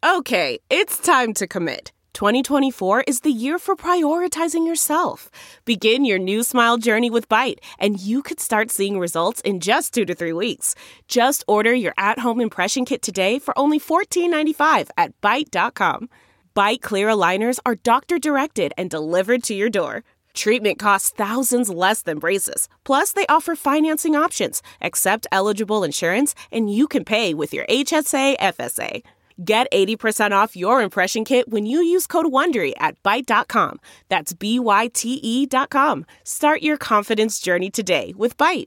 Okay, it's time to commit. 2024 is the year for prioritizing yourself. Begin your new smile journey with Byte, and you could start seeing results in just 2 to 3 weeks. Just order your at-home impression kit today for only $14.95 at Byte.com. Byte Clear aligners are doctor-directed and delivered to your door. Treatment costs thousands less than braces. Plus, they offer financing options, accept eligible insurance, and you can pay with your HSA FSA. Get 80% off your impression kit when you use code WONDERY at Byte.com. That's BYTE.com. Start your confidence journey today with Byte.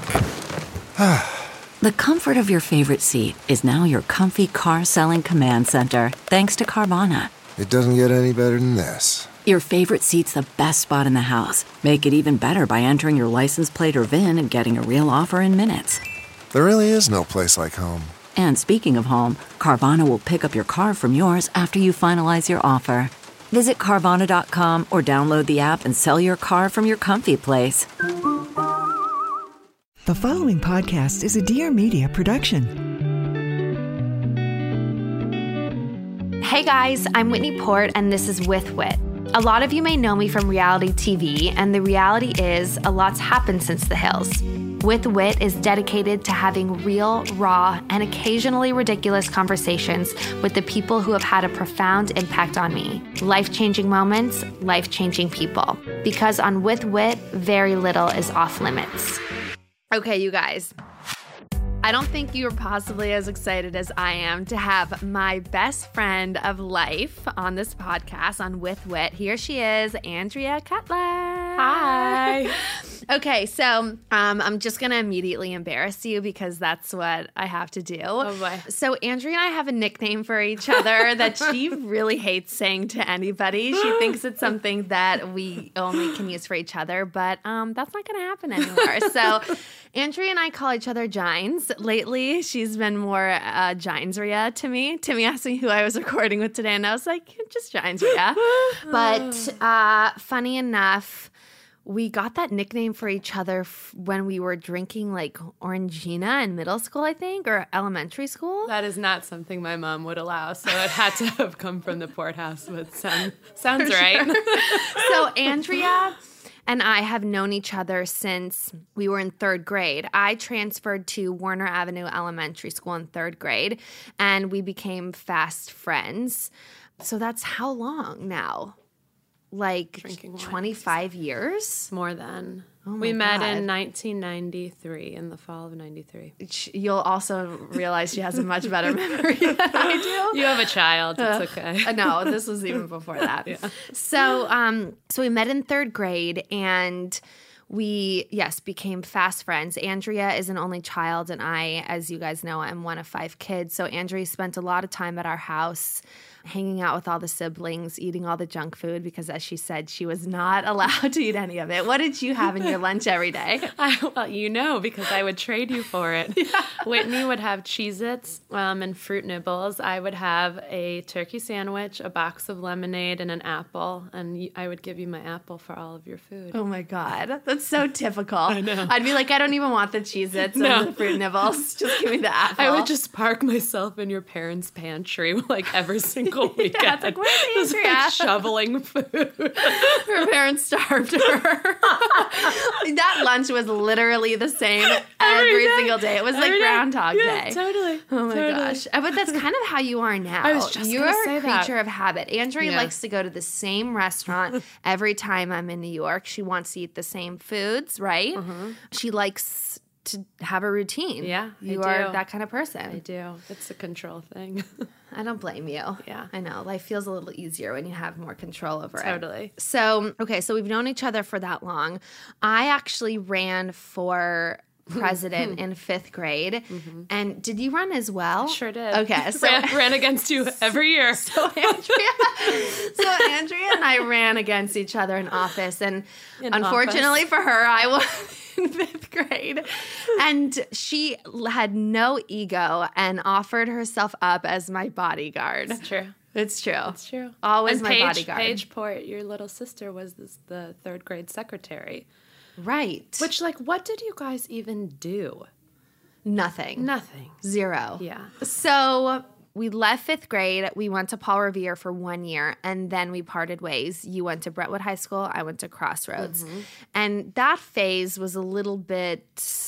The comfort of your favorite seat is now your comfy car selling command center, thanks to Carvana. It doesn't get any better than this. Your favorite seat's the best spot in the house. Make it even better by entering your license plate or VIN and getting a real offer in minutes. There really is no place like home. And speaking of home, Carvana will pick up your car from yours after you finalize your offer. Visit Carvana.com or download the app and sell your car from your comfy place. The following podcast is a Dear Media production. Hey guys, I'm Whitney Port and this is With Wit. A lot of you may know me from reality TV, and the reality is a lot's happened since The Hills. With Wit is dedicated to having real, raw, and occasionally ridiculous conversations with the people who have had a profound impact on me. Life-changing moments, life-changing people. Because on With Wit, very little is off limits. Okay, you guys. I don't think you're possibly as excited as I am to have my best friend of life on this podcast on With Wit. Here she is, Andrea Cutler. Hi. Okay, so I'm just going to immediately embarrass you because that's what I have to do. Oh, boy. So Andrea and I have a nickname for each other that she really hates saying to anybody. She thinks it's something that we only can use for each other, but that's not going to happen anymore. So Andrea and I call each other Gines. Lately, she's been more Ginesria to me. Timmy asked me who I was recording with today, and I was like, just Ginesria. But funny enough, we got that nickname for each other when we were drinking like Orangina in middle school, I think, or elementary school. That is not something my mom would allow, so it had to have come from the Port House, but sounds right. So Andrea and I have known each other since we were in third grade. I transferred to Warner Avenue Elementary School in third grade, and we became fast friends. So that's how long now? Like 25 years? More than. Oh we met God. in 1993, in the fall of 93. You'll also realize she has a much better memory than I do. You have a child. It's okay. No, this was even before that. Yeah. So we met in third grade, and we, became fast friends. Andrea is an only child, and I, as you guys know, am one of 5 kids. So Andrea spent a lot of time at our house, hanging out with all the siblings, eating all the junk food because, as she said, she was not allowed to eat any of it. What did you have in your lunch every day? Well, because I would trade you for it. Yeah. Whitney would have Cheez-Its and fruit nibbles. I would have a turkey sandwich, a box of lemonade, and an apple. And I would give you my apple for all of your food. Oh, my God. That's so typical. I know. I'd be like, I don't even want the Cheez-Its and the fruit nibbles. Just give me the apple. I would just park myself in your parents' pantry like every single weekend. Yeah, it's like, where's Andrea? Just shoveling food. Her parents starved her. That lunch was literally the same every single day. It was like Groundhog Day. Totally. Oh my gosh. But that's kind of how you are now. I was just You're gonna say a creature of habit. Andrea Yeah. likes to go to the same restaurant every time I'm in New York. She wants to eat the same foods, right? Mm-hmm. She likes to have a routine. Yeah, You I are do. that kind of person. I do. It's a control thing. I don't blame you. Yeah. I know. Life feels a little easier when you have more control over it. Totally. So we've known each other for that long. I actually ran for president in 5th grade. Mm-hmm. And did you run as well? Sure did. Okay. So ran against you every year. So Andrea and I ran against each other in office. And unfortunately for her, I won in 5th grade. And she had no ego and offered herself up as my bodyguard. It's true. It's true. It's true. Always and my bodyguard. Paige Port, your little sister, was the 3rd grade secretary. Right. Which, what did you guys even do? Nothing. Nothing. 0. Yeah. So we left 5th grade. We went to Paul Revere for 1 year, and then we parted ways. You went to Brentwood High School. I went to Crossroads. And that phase was a little bit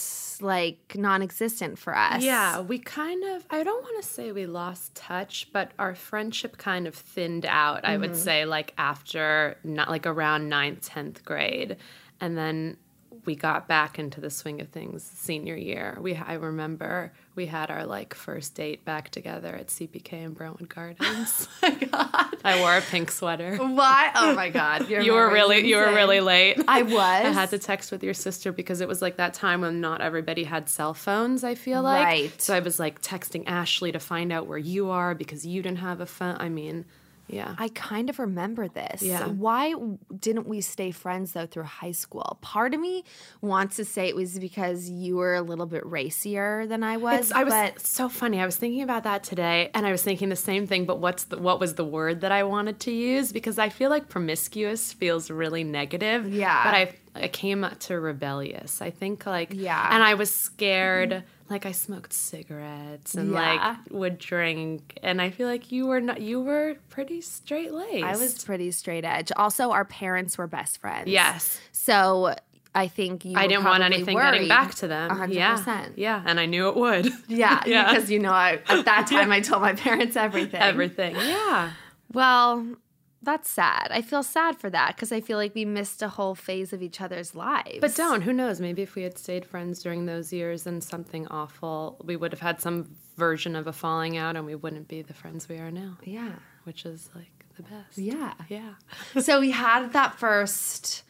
like non-existent for us. Yeah, we kind of, I don't want to say we lost touch, but our friendship kind of thinned out, I would say, like after, not like around 9th, 10th grade. And then we got back into the swing of things senior year. I remember we had our like first date back together at CPK in Brentwood Gardens. Oh my God. I wore a pink sweater. Why? Oh my God. You were really late. I was. I had to text with your sister because it was like that time when not everybody had cell phones, I feel like. Right. So I was like texting Ashley to find out where you are because you didn't have a phone. I mean, yeah. I kind of remember this. Yeah. Why didn't we stay friends, though, through high school? Part of me wants to say it was because you were a little bit racier than I was. It's so funny. I was thinking about that today, and I was thinking the same thing, but what was the word that I wanted to use? Because I feel like promiscuous feels really negative. Yeah. But I came to rebellious. I think like, yeah. And I was scared. Like I smoked cigarettes and like would drink, and I feel like you were pretty straight laced. I was pretty straight edge. Also, our parents were best friends. Yes. So I think I didn't want anything getting back to them. 100%. Yeah, and I knew it would. Yeah, because at that time I told my parents everything. Everything. Yeah. Well, that's sad. I feel sad for that because I feel like we missed a whole phase of each other's lives. But who knows? Maybe if we had stayed friends during those years and something awful, we would have had some version of a falling out and we wouldn't be the friends we are now. Yeah. Which is like the best. Yeah. Yeah. So we had that first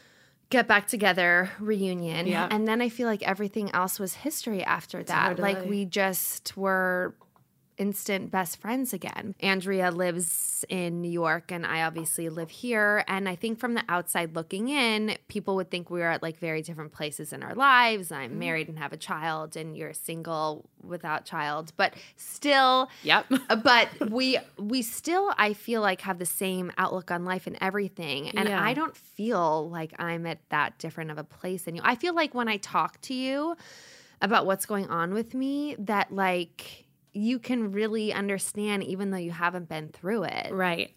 get back together reunion. Yeah. And then I feel like everything else was history after that. Totally. Like we just were instant best friends again. Andrea lives in New York and I obviously live here. And I think from the outside looking in, people would think we were at like very different places in our lives. I'm married and have a child and you're single without child, but still, Yep. but we still, I feel like, have the same outlook on life and everything. And Yeah. I don't feel like I'm at that different of a place than you. I feel like when I talk to you about what's going on with me, that like you can really understand even though you haven't been through it. Right.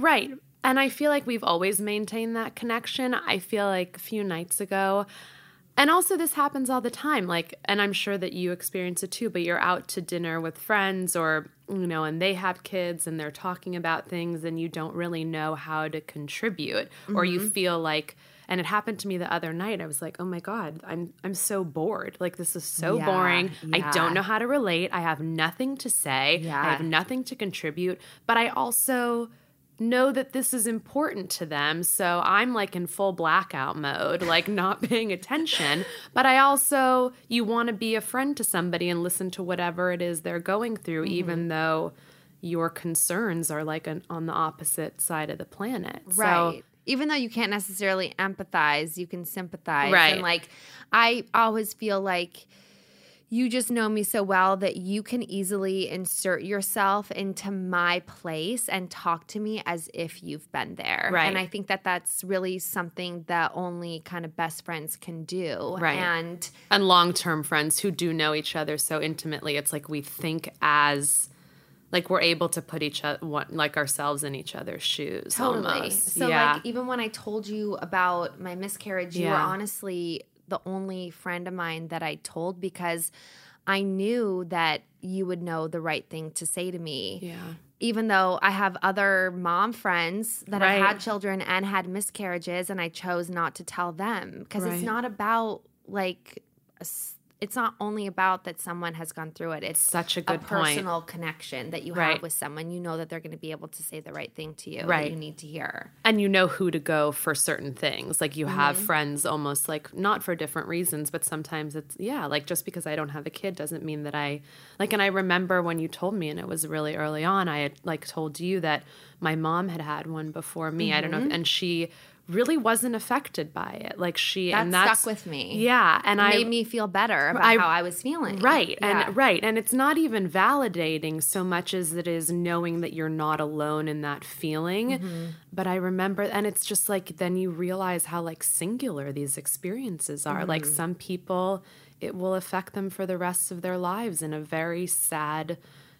And I feel like we've always maintained that connection. I feel like a few nights ago, and also this happens all the time, like, and I'm sure that you experience it too, but you're out to dinner with friends or, and they have kids and they're talking about things and you don't really know how to contribute or you feel like, and it happened to me the other night. I was like, oh my God, I'm so bored. Like, this is so boring. I don't know how to relate. I have nothing to say. Yeah. I have nothing to contribute. But I also know that this is important to them. So I'm like in full blackout mode, like not paying attention. But I also, you want to be a friend to somebody and listen to whatever it is they're going through, even though your concerns are like on the opposite side of the planet. Right. So, even though you can't necessarily empathize, you can sympathize. Right. And like, I always feel like you just know me so well that you can easily insert yourself into my place and talk to me as if you've been there. Right. And I think that that's really something that only kind of best friends can do. Right. And long-term friends who do know each other so intimately, it's like we think as... like we're able to put like ourselves in each other's shoes. Totally. Almost. So like even when I told you about my miscarriage, you were Yeah. honestly the only friend of mine that I told because I knew that you would know the right thing to say to me. Yeah. Even though I have other mom friends that Right. have had children and had miscarriages, and I chose not to tell them because it's Right. not about like it's not only about that someone has gone through it. It's such a good point. personal connection that you Right. have with someone. You know that they're going to be able to say the right thing to you Right. that you need to hear. And you know who to go for certain things. Like you have friends almost like not for different reasons, but sometimes it's, like just because I don't have a kid doesn't mean that and I remember when you told me, and it was really early on, I had like told you that my mom had had one before me. I don't know. And she really wasn't affected by it. Like and that's stuck with me. Yeah. And It made me feel better about how I was feeling. Right. Yeah. And it's not even validating so much as it is knowing that you're not alone in that feeling. But I remember, and it's just like, then you realize how like singular these experiences are. Like some people, it will affect them for the rest of their lives in a very sad,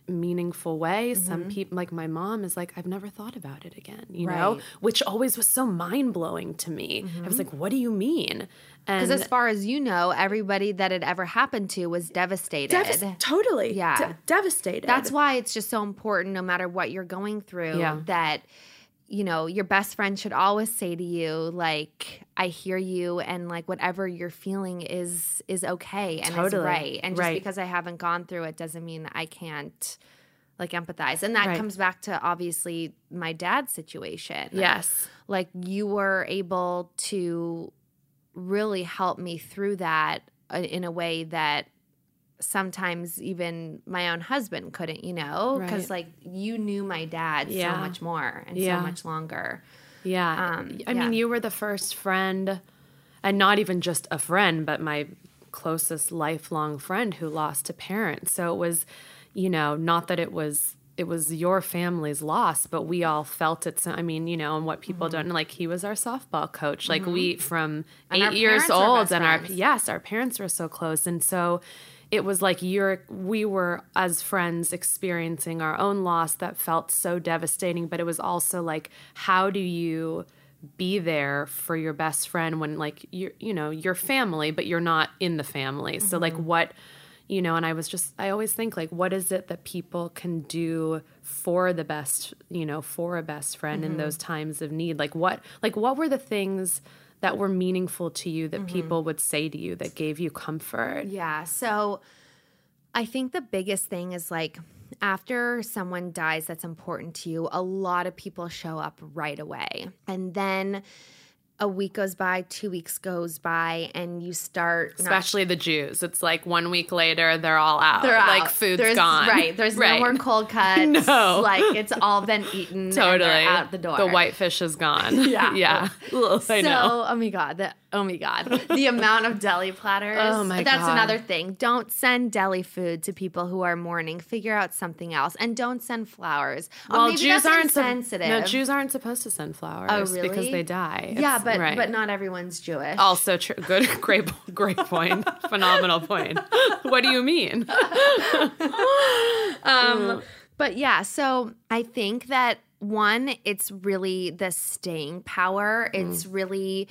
meaningful way. Some people, like my mom is like, I've never thought about it again, you know, which always was so mind blowing to me. I was like, what do you mean? Because as far as you know, everybody that it ever happened to was devastated. Totally. Yeah. Devastated. That's why it's just so important, no matter what you're going through, that, you know, your best friend should always say to you, like, I hear you, and like whatever you're feeling is okay and is right. And just because I haven't gone through it doesn't mean that I can't like empathize. And that comes back to obviously my dad's situation. Yes. Like you were able to really help me through that in a way that sometimes even my own husband couldn't, you know, because like you knew my dad so much more and so much longer. Yeah. I mean, you were the first friend, and not even just a friend, but my closest lifelong friend who lost a parent. So it was, you know, not that it was your family's loss, but we all felt it. So, I mean, you know, and what people don't, like he was our softball coach, like we from and 8 years old, and our parents were so close. And so it was like we were as friends experiencing our own loss that felt so devastating, but it was also like, how do you be there for your best friend when like you know, your family, but you're not in the family. So like what, you know, and I always think like, what is it that people can do for the best, you know, for a best friend in those times of need? Like what were the things that were meaningful to you that people would say to you that gave you comfort? Yeah. So I think the biggest thing is like after someone dies that's important to you, a lot of people show up right away. And then a week goes by, 2 weeks goes by, and you start... Especially the Jews. It's like 1 week later, they're all out. They're out. Like, food's gone. Right. There's no more cold cuts. No. Like, it's all been eaten. Totally. And they're out the door. The whitefish is gone. Yeah. I know. Oh, my God. The amount of deli platters. Oh, my God. That's another thing. Don't send deli food to people who are mourning. Figure out something else. And don't send flowers. Well, maybe Jews that's insensitive. No, Jews aren't supposed to send flowers. Oh, really? Because they die. Yeah, but not everyone's Jewish. Also true. Good, great point. Phenomenal point. What do you mean? But yeah, so I think that one, it's really the staying power. It's really...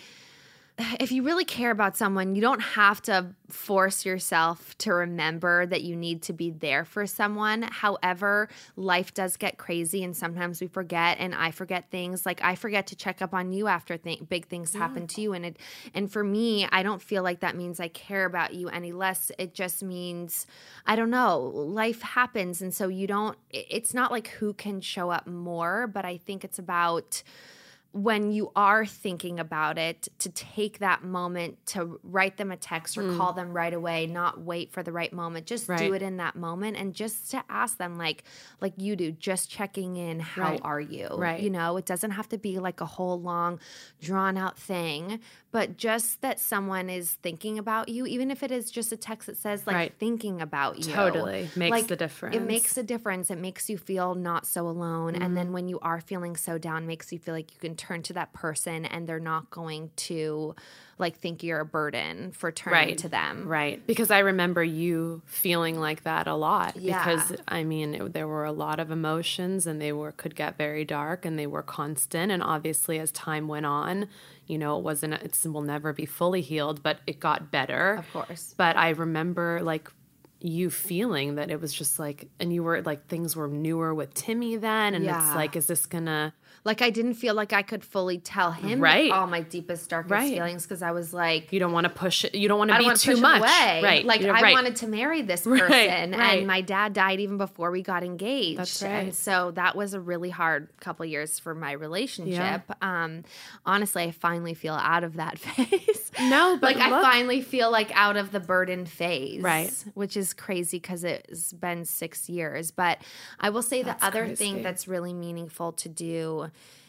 If you really care about someone, you don't have to force yourself to remember that you need to be there for someone. However, life does get crazy and sometimes we forget, and I forget things. Like I forget to check up on you after big things happen to you. And for me, I don't feel like that means I care about you any less. It just means, I don't know, life happens. And so it's not like who can show up more, but I think it's about when you are thinking about it, to take that moment to write them a text or call them right away, not wait for the right moment. Just do it in that moment, and just to ask them like you do, just checking in, how are you? Right. You know, it doesn't have to be like a whole long, drawn out thing, but just that someone is thinking about you, even if it is just a text that says like thinking about you. Totally. Makes like, the difference. It makes a difference. It makes you feel not so alone. And then when you are feeling so down, makes you feel like you can turn to that person and they're not going to like think you're a burden for turning to them. Right. Because I remember you feeling like that a lot. Yeah. Because I mean, there were a lot of emotions and they could get very dark and they were constant. And obviously as time went on, you know, it will never be fully healed, but it got better. Of course. But I remember like you feeling that it was just like, and you were like, things were newer with Timmy then. And it's like, is this gonna... Like, I didn't feel like I could fully tell him all my deepest, darkest feelings because I was like... You don't want to push it. You don't want to be too much. Away. Right. Like, I wanted to marry this person. And my dad died even before we got engaged. That's right. And so that was a really hard couple years for my relationship. Yeah. Honestly, I finally feel out of that phase. No, but I finally feel like out of the burden phase. Right. Which is crazy because it's been 6 years. But I will say the other thing that's really meaningful to do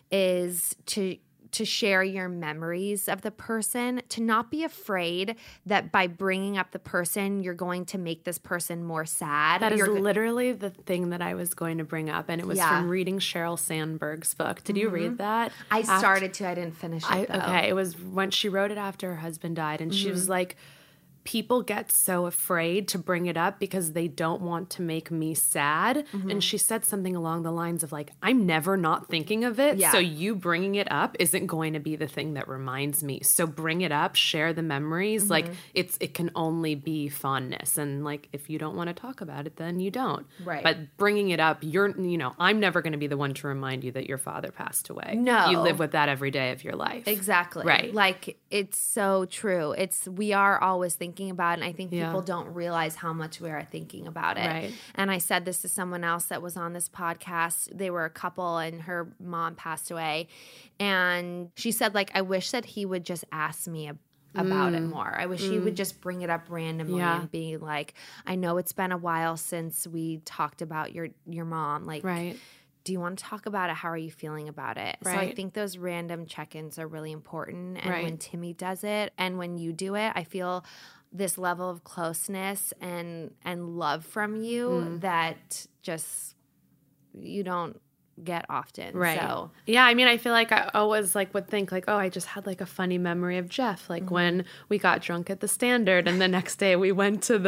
is to share your memories of the person, to not be afraid that by bringing up the person, you're going to make this person more sad. That is literally the thing that I was going to bring up, and it was from reading Sheryl Sandberg's book. Did you read that? I started to. I didn't finish it, though. Okay, it was when she wrote it after her husband died, and she was like, people get so afraid to bring it up because they don't want to make me sad. And she said something along the lines of like, I'm never not thinking of it. Yeah. So you bringing it up isn't going to be the thing that reminds me. So bring it up, share the memories. Like it can only be fondness. And like, if you don't want to talk about it, then you don't. Right. But bringing it up, I'm never going to be the one to remind you that your father passed away. No. You live with that every day of your life. Exactly. Right. Like, it's so true. We are always thinking about it, and I think people don't realize how much we are thinking about it. Right. And I said this to someone else that was on this podcast. They were a couple, and her mom passed away. And she said, like, I wish that he would just ask me about it more. I wish he would just bring it up randomly and be like, I know it's been a while since we talked about your mom. Like, Right. do you want to talk about it? How are you feeling about it? So I Right. think those random check-ins are really important. And Right. when Timmy does it and when you do it, I feel this level of closeness and love from you that just you don't get often. Right. So yeah, I mean, I feel like I always like would think like, oh, I just had like a funny memory of Jeff, like when we got drunk at the Standard, and the next day we went to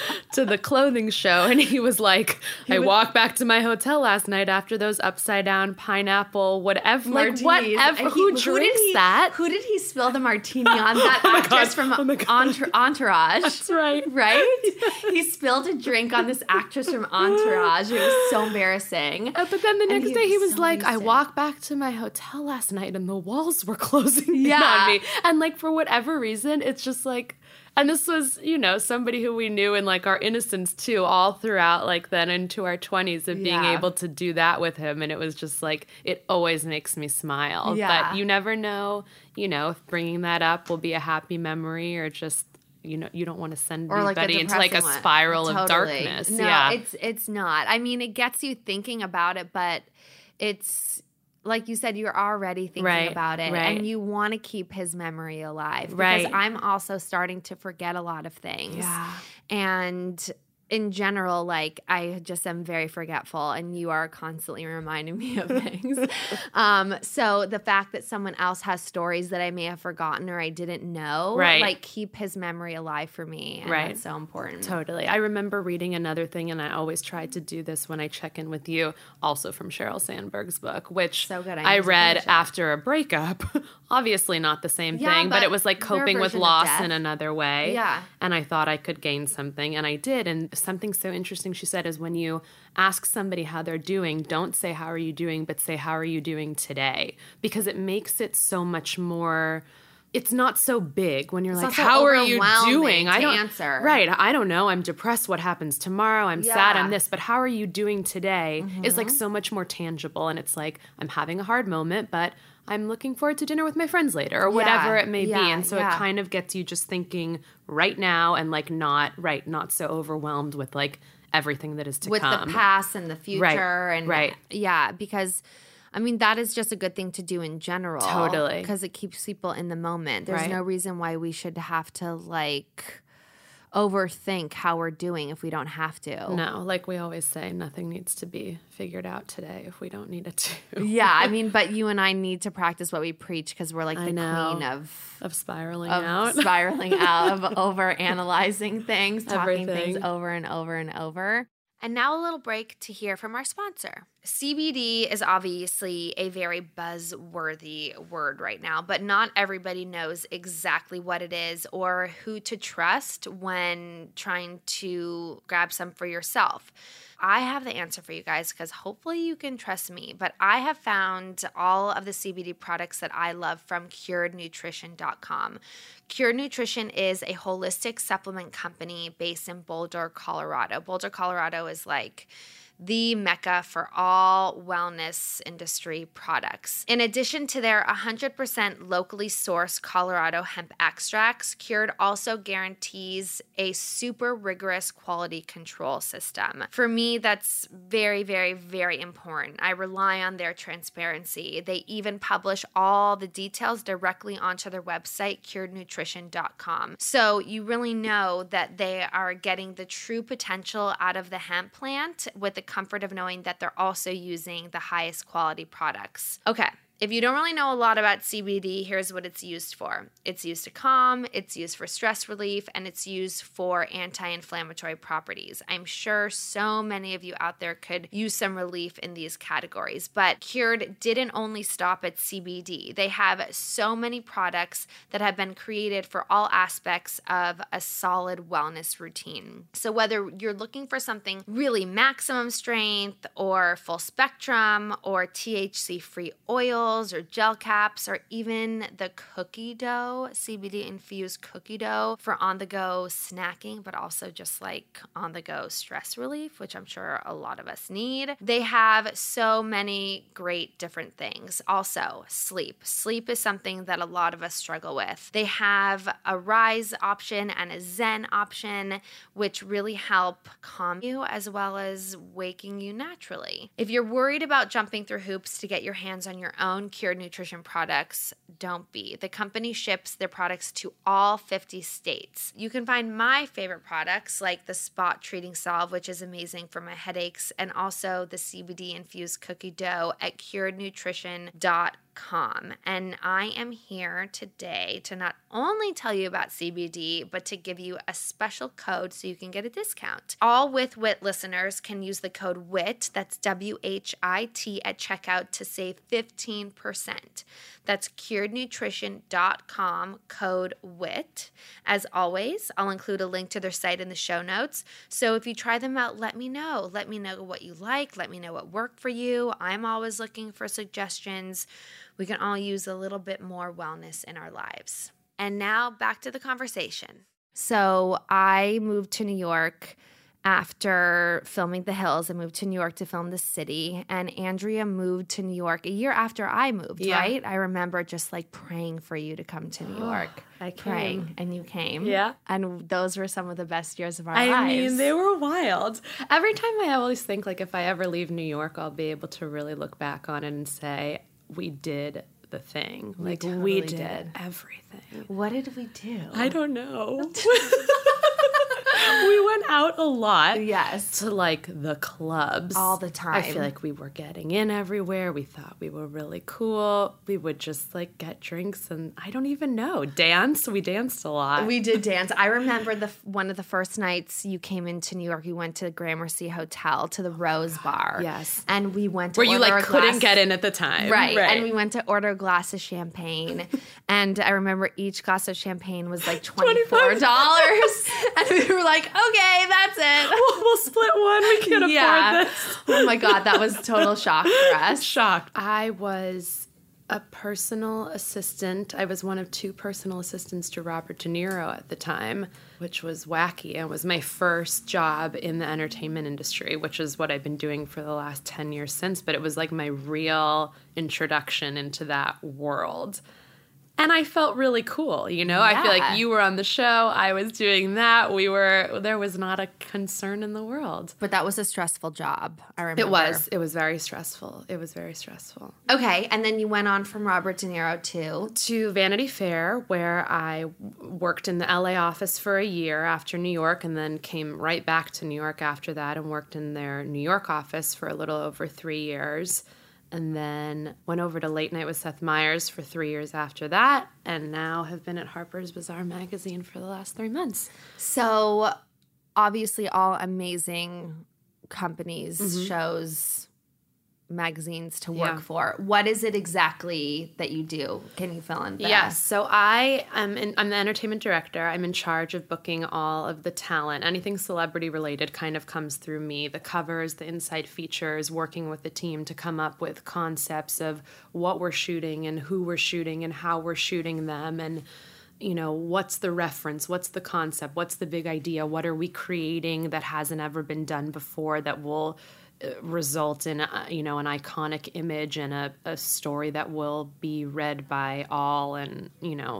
the clothing show, and he was like, I walked back to my hotel last night after those upside down pineapple whatever, like martinis. whatever. Who drinks that? Who did he spill the martini on? That actress from Entourage. That's right. Right? He spilled a drink on this actress from Entourage. It was so embarrassing. But then the next day he was so like, I wasted. walked back to my hotel last night and the walls were closing in Yeah. on me. And like, for whatever reason, it's just like, and this was, somebody who we knew in like our innocence too, all throughout like then into our 20s of being Yeah. able to do that with him. And it was just like, it always makes me smile. Yeah. But you never know, if bringing that up will be a happy memory or just, you don't want to send Or like anybody into like a depressing one. spiral of Totally. darkness. No, yeah. it's not. I mean, it gets you thinking about it, but it's like you said, you're already thinking Right, about it, right. and you want to keep his memory alive. Because Right. I'm also starting to forget a lot of things. Yeah. And in general, like, I just am very forgetful, and you are constantly reminding me of things. So the fact that someone else has stories that I may have forgotten or I didn't know, Right. like, keep his memory alive for me. And Right. that's so important. Totally. I remember reading another thing, and I always try to do this when I check in with you, also from Sheryl Sandberg's book, which So good. I I need to read finish it. after a breakup. Obviously not the same Yeah, thing, but but it was like their coping with version of loss death. in another way. Yeah. And I thought I could gain something, and I did. And something so interesting she said is when you ask somebody how they're doing, don't say, how are you doing, but say, how are you doing today? Because it makes it so much more... It's not so big when you're It's like, not so how are you overwhelming doing? to I don't answer. Right. I don't know. I'm depressed. What happens tomorrow? I'm sad. Yeah. I'm this. But how are you doing today is like so much more tangible. And it's like, I'm having a hard moment, but I'm looking forward to dinner with my friends later or whatever it may be. Yeah, And so yeah. it kind of gets you just thinking right now and like not so overwhelmed with like everything that is to with come. the past and the future. Right, And right. yeah, because I mean, that is just a good thing to do in general. Totally. Because it keeps people in the moment. There's Right. no reason why we should have to like overthink how we're doing if we don't have to. No, like we always say, nothing needs to be figured out today if we don't need it to. Yeah, I mean, but you and I need to practice what we preach because we're like I the know. queen of Spiraling out. spiraling out, of over analyzing things, talking Everything. things over and over and over. And now a little break to hear from our sponsor. CBD is obviously a very buzzworthy word right now, but not everybody knows exactly what it is or who to trust when trying to grab some for yourself. I have the answer for you guys because hopefully you can trust me, but I have found all of the CBD products that I love from curednutrition.com. Cured Nutrition is a holistic supplement company based in Boulder, Colorado. Boulder, Colorado is like the mecca for all wellness industry products. In addition to their 100% locally sourced Colorado hemp extracts, Cured also guarantees a super rigorous quality control system. For me, that's very, very, very important. I rely on their transparency. They even publish all the details directly onto their website, curednutrition.com. So you really know that they are getting the true potential out of the hemp plant with the comfort of knowing that they're also using the highest quality products. Okay, If you don't really know a lot about CBD, here's what it's used for. It's used to calm, it's used for stress relief, and it's used for anti-inflammatory properties. I'm sure so many of you out there could use some relief in these categories, but Cured didn't only stop at CBD. They have so many products that have been created for all aspects of a solid wellness routine. So whether you're looking for something really maximum strength or full spectrum or THC-free oils or gel caps or even the cookie dough, CBD-infused cookie dough for on-the-go snacking, but also just like on-the-go stress relief, which I'm sure a lot of us need. They have so many great different things. Also, sleep. Sleep is something that a lot of us struggle with. They have a Rise option and a Zen option, which really help calm you as well as waking you naturally. If you're worried about jumping through hoops to get your hands on your own Cured nutrition products, don't be. The company ships their products to all 50 states. You can find my favorite products like the Spot Treating Salve, which is amazing for my headaches, and also the CBD infused cookie dough at curednutrition.com. And I am here today to not only tell you about CBD, but to give you a special code so you can get a discount. All With Wit listeners can use the code WHIT, that's WHIT, at checkout to save 15%. That's curednutrition.com, code WHIT. As always, I'll include a link to their site in the show notes. So if you try them out, let me know. Let me know what you like. Let me know what worked for you. I'm always looking for suggestions. We can all use a little bit more wellness in our lives. And now back to the conversation. So I moved to New York after filming The Hills. I moved to New York to film The City. And Andrea moved to New York a year after I moved, right? I remember just like praying for you to come to New York. I came. Praying, and you came. Yeah. And those were some of the best years of our lives. I mean, they were wild. Every time I always think, like, if I ever leave New York, I'll be able to really look back on it and say, we did the thing. Like, we did everything. What did we do? I don't know. We went out a lot. Yes. To like the clubs. All the time. I feel like we were getting in everywhere. We thought we were really cool. We would just like get drinks and I don't even know. Dance. We danced a lot. We did dance. I remember one of the first nights you came into New York, you went to the Gramercy Hotel to the Rose Bar. Yes. And we went to where you like couldn't get in at the time. Right. And we went to order a glass of champagne. And I remember each glass of champagne was like $24. And we were like, okay, that's it. We'll split one. We can't afford this. Oh my God, that was total shock for us. Shocked. I was a personal assistant. I was one of 2 personal assistants to Robert De Niro at the time, which was wacky. It was my first job in the entertainment industry, which is what I've been doing for the last 10 years since. But it was like my real introduction into that world. And I felt really cool, you know? Yeah. I feel like you were on the show, I was doing that. There was not a concern in the world. But that was a stressful job, I remember. It was very stressful. It was very stressful. Okay, and then you went on from Robert De Niro to Vanity Fair, where I worked in the LA office for a year after New York, and then came right back to New York after that and worked in their New York office for a little over 3 years. And then went over to Late Night with Seth Meyers for 3 years after that, and now have been at Harper's Bazaar magazine for the last 3 months. So, obviously all amazing companies, shows, magazines to work for. What is it exactly that you do? Can you fill in that? Yes. So I'm the entertainment director. I'm in charge of booking all of the talent. Anything celebrity related kind of comes through me. The covers, the inside features, working with the team to come up with concepts of what we're shooting and who we're shooting and how we're shooting them, and you know, what's the reference, what's the concept, what's the big idea, what are we creating that hasn't ever been done before that will result in an iconic image and a story that will be read by all, and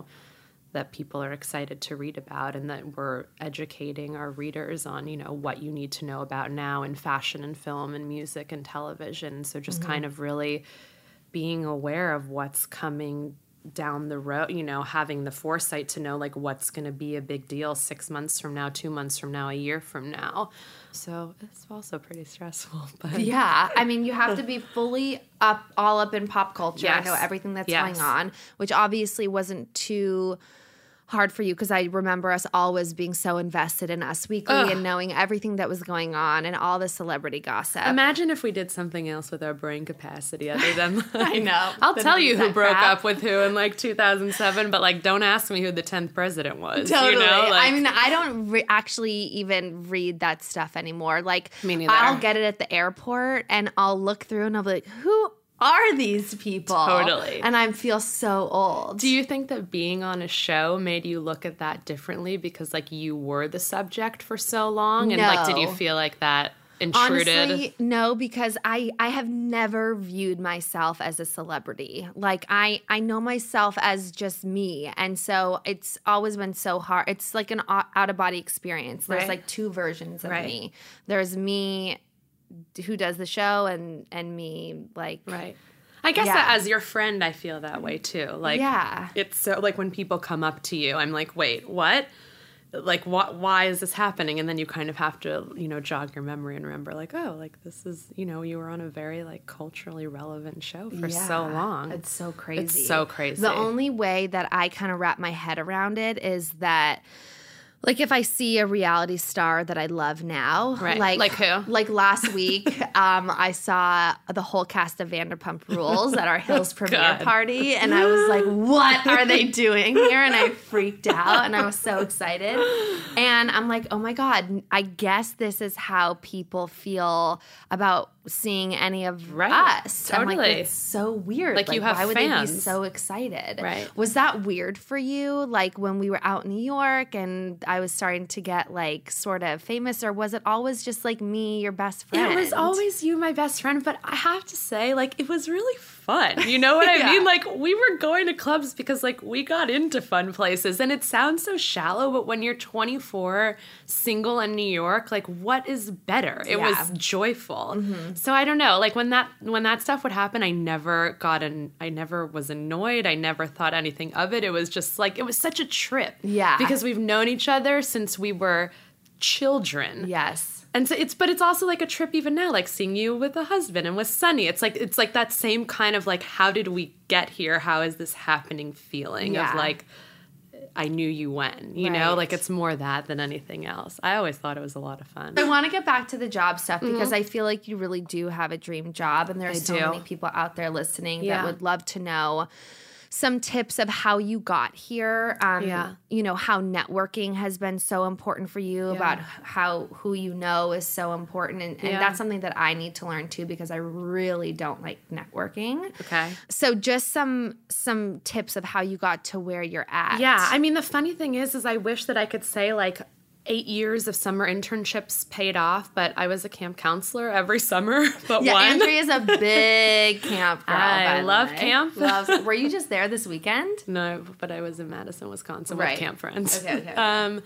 that people are excited to read about, and that we're educating our readers on what you need to know about now in fashion and film and music and television. So just kind of really being aware of what's coming down the road, you know, having the foresight to know like what's going to be a big deal 6 months from now, 2 months from now, a year from now. So it's also pretty stressful. But yeah, I mean, you have to be fully all up in pop culture. I know everything that's going on, which obviously wasn't too hard for you because I remember us always being so invested in Us Weekly and knowing everything that was going on and all the celebrity gossip. Imagine if we did something else with our brain capacity other than like, I know. I'll tell you who broke up with who in like 2007, but like don't ask me who the 10th president was. Totally. You know? Like, I mean, I don't actually even read that stuff anymore. Like, me neither. I'll get it at the airport and I'll look through and I'll be like, who are these people? Totally. And I feel so old. Do you think that being on a show made you look at that differently because like you were the subject for so long? And like did you feel like that intruded? Honestly, no, because I have never viewed myself as a celebrity. Like I know myself as just me. And so it's always been so hard. It's like an out-of-body experience. There's like two versions of me. There's me who does the show and me like I guess that as your friend I feel that way too. Like it's so like when people come up to you I'm like, wait, what? Like why is this happening? And then you kind of have to, you know, jog your memory and remember like, oh, like this is, you know, you were on a very like culturally relevant show for so long. It's so crazy. It's so crazy. The only way that I kind of wrap my head around it is that like if I see a reality star that I love now, like who? Like last week, I saw the whole cast of Vanderpump Rules at our Hills premiere party, and I was like, "What are they doing here?" And I freaked out, and I was so excited. And I'm like, "Oh my God! I guess this is how people feel about seeing any of us." Totally. I'm like, it's so weird. Like you have why would fans. they be so excited? Right. Was that weird for you? Like when we were out in New York and I was starting to get like sort of famous, or was it always just like me, your best friend? It was always you, my best friend, but I have to say, like, it was really fun. You know what I mean? Like, we were going to clubs because, like, we got into fun places, and it sounds so shallow, but when you're 24, single in New York, like, what is better? It was joyful. Mm-hmm. So I don't know. Like, when that stuff would happen, I never was annoyed. I never thought anything of it. It was just, like, it was such a trip. Yeah. Because we've known each other since we were children. Yes. And so it's also like a trip even now, like seeing you with a husband and with Sunny. It's like that same kind of like, how did we get here? How is this happening feeling of like, I knew you when, you know, like it's more that than anything else. I always thought it was a lot of fun. I want to get back to the job stuff because I feel like you really do have a dream job, and there's so many people out there listening that would love to know some tips of how you got here. You know, how networking has been so important for you, about who you know is so important. And that's something that I need to learn too, because I really don't like networking. Okay. So just some tips of how you got to where you're at. Yeah. I mean, the funny thing is I wish that I could say like 8 years of summer internships paid off, but I was a camp counselor every summer but one. Andrea's a big camp girl. I love camp. Were you just there this weekend? No, but I was in Madison, Wisconsin with camp friends. Okay.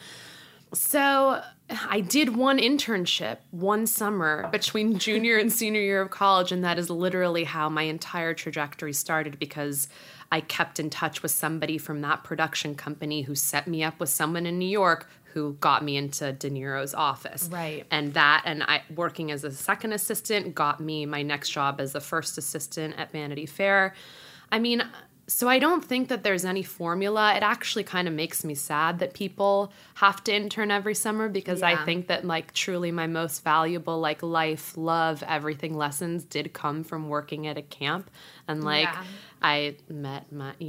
So I did one internship one summer between junior and senior year of college, and that is literally how my entire trajectory started, because I kept in touch with somebody from that production company who set me up with someone in New York who got me into De Niro's office. Right. And I working as a second assistant got me my next job as the first assistant at Vanity Fair. I mean, so I don't think that there's any formula. It actually kind of makes me sad that people have to intern every summer, because I think that like truly my most valuable like life, love, everything lessons did come from working at a camp. And like I met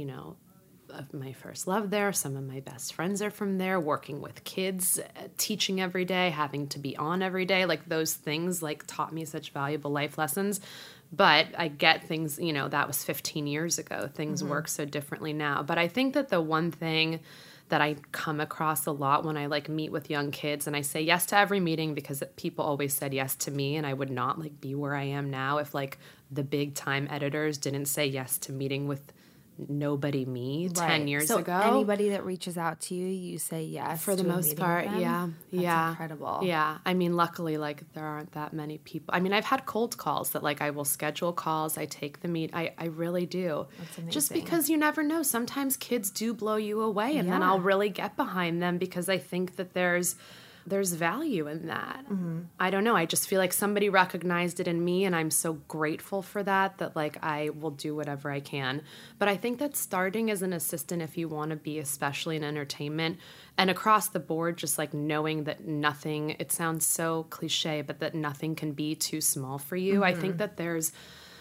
my first love there. Some of my best friends are from there, working with kids, teaching every day, having to be on every day. Like those things like taught me such valuable life lessons. But I get things, you know, that was 15 years ago. Things work so differently now. But I think that the one thing that I come across a lot when I like meet with young kids, and I say yes to every meeting because people always said yes to me, and I would not like be where I am now if like the big time editors didn't say yes to meeting with nobody me 10 years so ago. Anybody that reaches out to you, you say yes for the to a most meeting part. with them? Yeah. That's incredible. Yeah. I mean, luckily, like, there aren't that many people. I mean, I've had cold calls that, like, I will schedule calls. I take the meet. I really do. That's amazing. Just because you never know. Sometimes kids do blow you away, and then I'll really get behind them because I think that there's value in that. I don't know. I just feel like somebody recognized it in me, and I'm so grateful for that, like, I will do whatever I can. But I think that starting as an assistant, if you want to be, especially in entertainment, and across the board, just like knowing that nothing, it sounds so cliche, but that nothing can be too small for you. I think that there's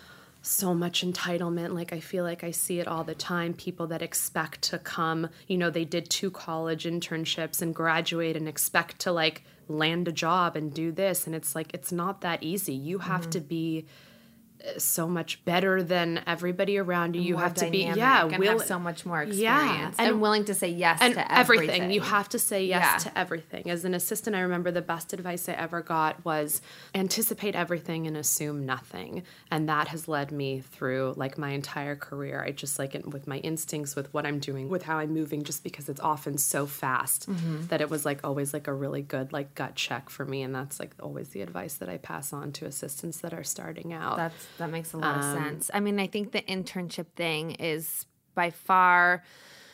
so much entitlement. Like, I feel like I see it all the time. People that expect to come, they did 2 college internships and graduate and expect to, like, land a job and do this. And it's like, it's not that easy. You have to be so much better than everybody around you. You have to be, have so much more experience and willing to say yes to everything. You have to say yes to everything. As an assistant, I remember the best advice I ever got was anticipate everything and assume nothing. And that has led me through, like, my entire career. I just, like, with my instincts, with what I'm doing, with how I'm moving, just because it's often so fast that it was, like, always, like, a really good, like, gut check for me. And that's, like, always the advice that I pass on to assistants that are starting out. That makes a lot of sense. I mean, I think the internship thing is by far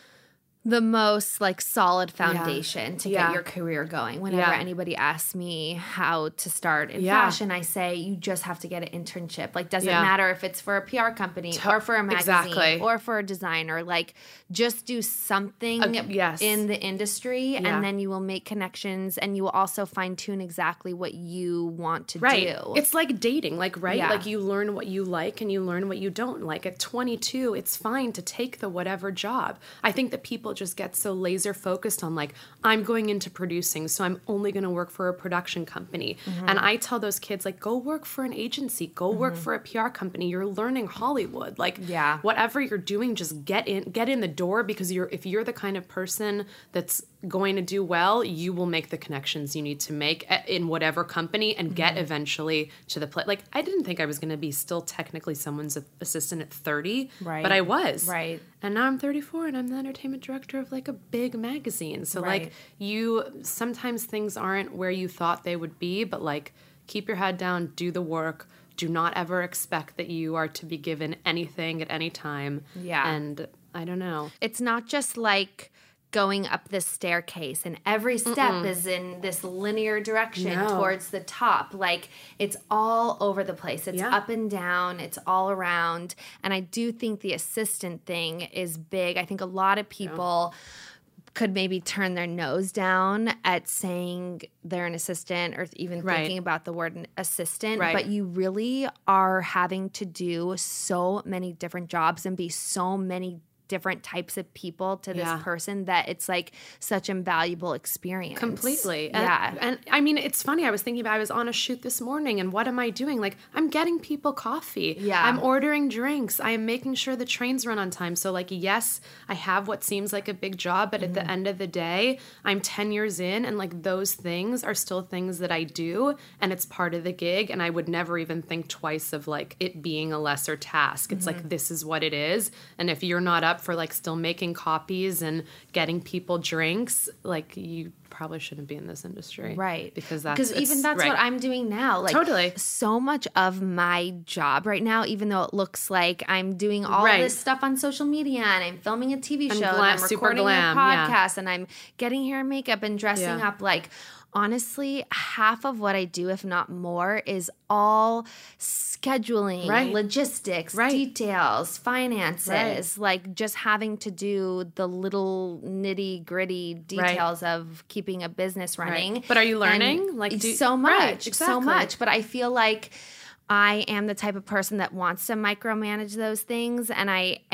the most, like, solid foundation to get your career going. Whenever anybody asks me how to start in fashion, I say you just have to get an internship. Like, doesn't matter if it's for a PR company or for a magazine or for a designer. Like, just do something in the industry, and then you will make connections, and you will also fine-tune exactly what you want to do. It's like dating, like, like, you learn what you like and you learn what you don't like. At 22, it's fine to take the whatever job. I think that people just get so laser focused on, like, I'm going into producing, so I'm only going to work for a production company. And I tell those kids, like, go work for an agency, go work for a PR company. You're learning Hollywood. Like, whatever you're doing, just get in the door, because if you're the kind of person that's going to do well, you will make the connections you need to make in whatever company and get eventually to the place. Like, I didn't think I was going to be still technically someone's assistant at 30, but I was. Right. And now I'm 34 and I'm the entertainment director of, like, a big magazine. So like, sometimes things aren't where you thought they would be, but, like, keep your head down, do the work. Do not ever expect that you are to be given anything at any time. Yeah. And I don't know. It's not just like going up this staircase and every step is in this linear direction towards the top. Like, it's all over the place. It's up and down. It's all around. And I do think the assistant thing is big. I think a lot of people could maybe turn their nose down at saying they're an assistant or even thinking about the word assistant, but you really are having to do so many different jobs and be so many different types of people to this person that it's, like, such invaluable experience. Completely. And I mean, it's funny. I was thinking about, I was on a shoot this morning, and what am I doing? Like, I'm getting people coffee. Yeah. I'm ordering drinks. I am making sure the trains run on time. So, like, yes, I have what seems like a big job, but at the end of the day, I'm 10 years in, and, like, those things are still things that I do, and it's part of the gig, and I would never even think twice of, like, it being a lesser task. It's like, this is what it is, and if you're not up for, like, still making copies and getting people drinks, like, you probably shouldn't be in this industry. Right. Because that's what I'm doing now. Like, totally. So much of my job right now, even though it looks like I'm doing all this stuff on social media and I'm filming a TV show and I'm recording a podcast and I'm getting hair and makeup and dressing up, like, honestly, half of what I do, if not more, is all scheduling, logistics, details, finances, like, just having to do the little nitty-gritty details of keeping a business running. But are you learning? So much. So much. But I feel like I am the type of person that wants to micromanage those things, and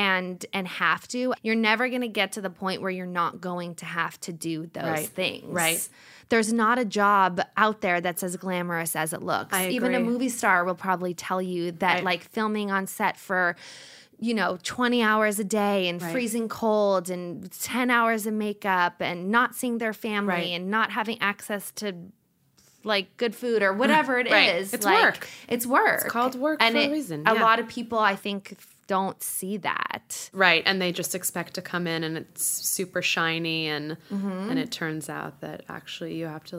and have to. You're never going to get to the point where you're not going to have to do those things. Right. There's not a job out there that's as glamorous as it looks. Even a movie star will probably tell you that, like, filming on set for 20 hours a day and freezing cold and 10 hours of makeup and not seeing their family and not having access to like good food or whatever it is. It's like, work. It's work. It's called work for a reason. A lot of people, I think, don't see that. Right. And they just expect to come in and it's super shiny and it turns out that actually you have to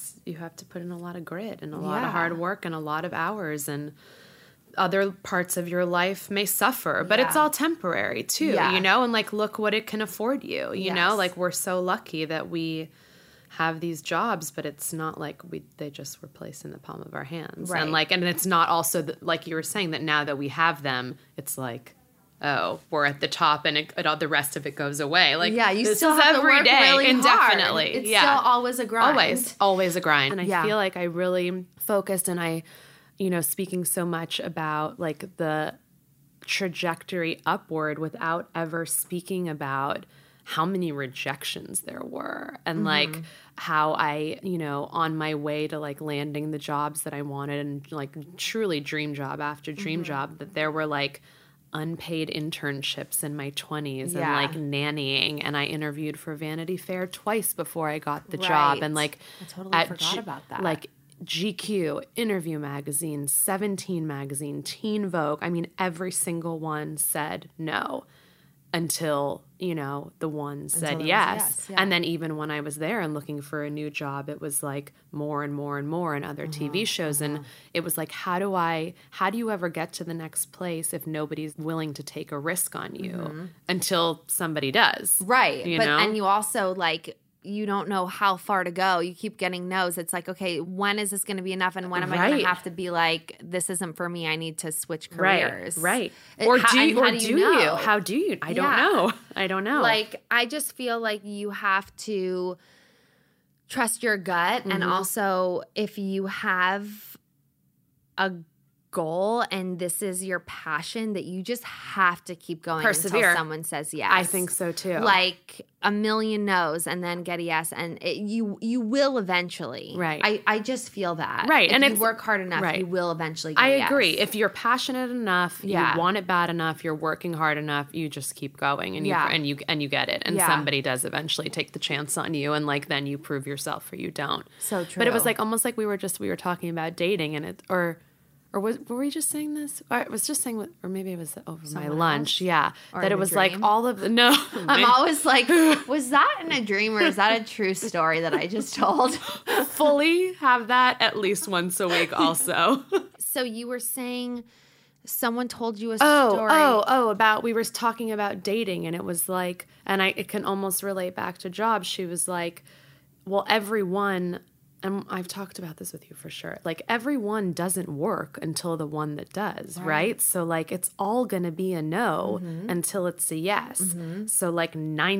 put in a lot of grit and a lot of hard work and a lot of hours, and other parts of your life may suffer, but it's all temporary too, you know, and like, look what it can afford you, you know, like we're so lucky that we have these jobs, but it's not like they just were placed in the palm of our hands. Right. And like, and it's not also like you were saying that now that we have them, it's like, oh, we're at the top and all the rest of it goes away. Like, you still have to work really indefinitely. Hard. It's still always a grind. Always a grind. And I feel like I really focused and I, you know, speaking so much about like the trajectory upward without ever speaking about how many rejections there were and like how I, you know, on my way to like landing the jobs that I wanted and like truly dream job after dream job, that there were like unpaid internships in my 20s and like nannying, and I interviewed for Vanity Fair twice before I got the job, and like I totally forgot about that. Like GQ, Interview Magazine, 17 Magazine, Teen Vogue, I mean every single one said no until, you know, the one said yes. And then even when I was there and looking for a new job, it was like more and more and more in other TV shows. And it was like, how do you ever get to the next place if nobody's willing to take a risk on you until somebody does? Right. You know? And you also like, you don't know how far to go. You keep getting no's. It's like, okay, when is this going to be enough? And when am I going to have to be like, this isn't for me. I need to switch careers. Right. Or do you? How do you? I don't know. I don't know. Like, I just feel like you have to trust your gut. And also, if you have a goal and this is your passion, that you just have to keep going until someone says yes. I think so too. Like a million no's and then get a yes, and you will eventually. Right. I just feel that. Right. If and you work hard enough, you will eventually get a yes. I agree. If you're passionate enough, you want it bad enough, you're working hard enough, you just keep going and you get it. And somebody does eventually take the chance on you, and like then you prove yourself or you don't. So true. But it was like almost like we were talking about dating, and were we just saying this? I was just saying, or maybe it was over my lunch. Yeah, or that it was like all of the no. I'm always like, was that in a dream or is that a true story that I just told? Fully have that at least once a week. Also. So you were saying someone told you a story. About we were talking about dating, and it was like, and it can almost relate back to jobs. She was like, well, everyone. And I've talked about this with you for sure. Like, everyone doesn't work until the one that does, right? So, like, it's all going to be a no until it's a yes. So, like,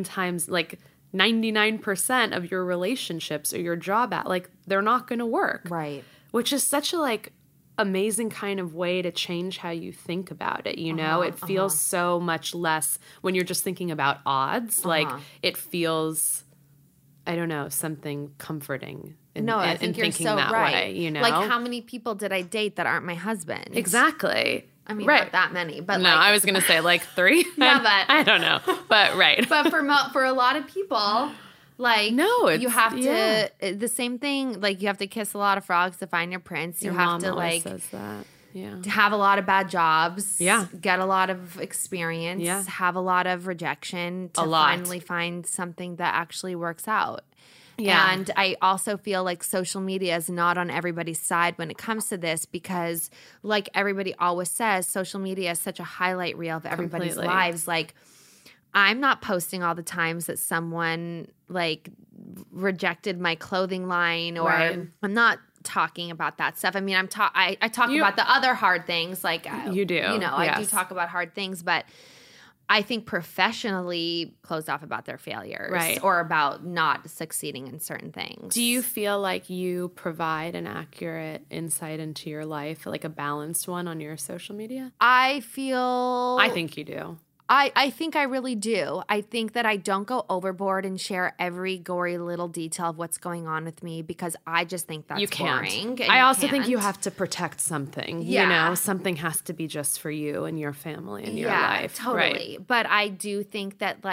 99% of your relationships or your job they're not going to work. Right. Which is such a, like, amazing kind of way to change how you think about it, you know? It feels so much less when you're just thinking about odds. Like, it feels, I don't know, something comforting. I think you're so that right. Way, you know? Like, how many people did I date that aren't my husband? Exactly. I mean, not that many, but no, I was going to say like 3. Yeah, but I don't know. But right. But for a lot of people, like, no, you have to the same thing. Like, you have to kiss a lot of frogs to find your prince. You have to like says that. Yeah. To have a lot of bad jobs. Yeah. Get a lot of experience. Yeah. Have a lot of rejection to finally find something that actually works out. Yeah. And I also feel like social media is not on everybody's side when it comes to this, because like everybody always says, social media is such a highlight reel of everybody's lives. Like, I'm not posting all the times that someone like rejected my clothing line, or I'm not talking about that stuff. I mean, I talk about the other hard things. Like, you do. You know, I do talk about hard things, but I think professionally closed off about their failures or about not succeeding in certain things. Do you feel like you provide an accurate insight into your life, like a balanced one on your social media? I think you do. I think I really do. I think that I don't go overboard and share every gory little detail of what's going on with me, because I just think that's boring. I also think you have to protect something. Yeah. You know, something has to be just for you and your family and your life. Totally. Right. But I do think that like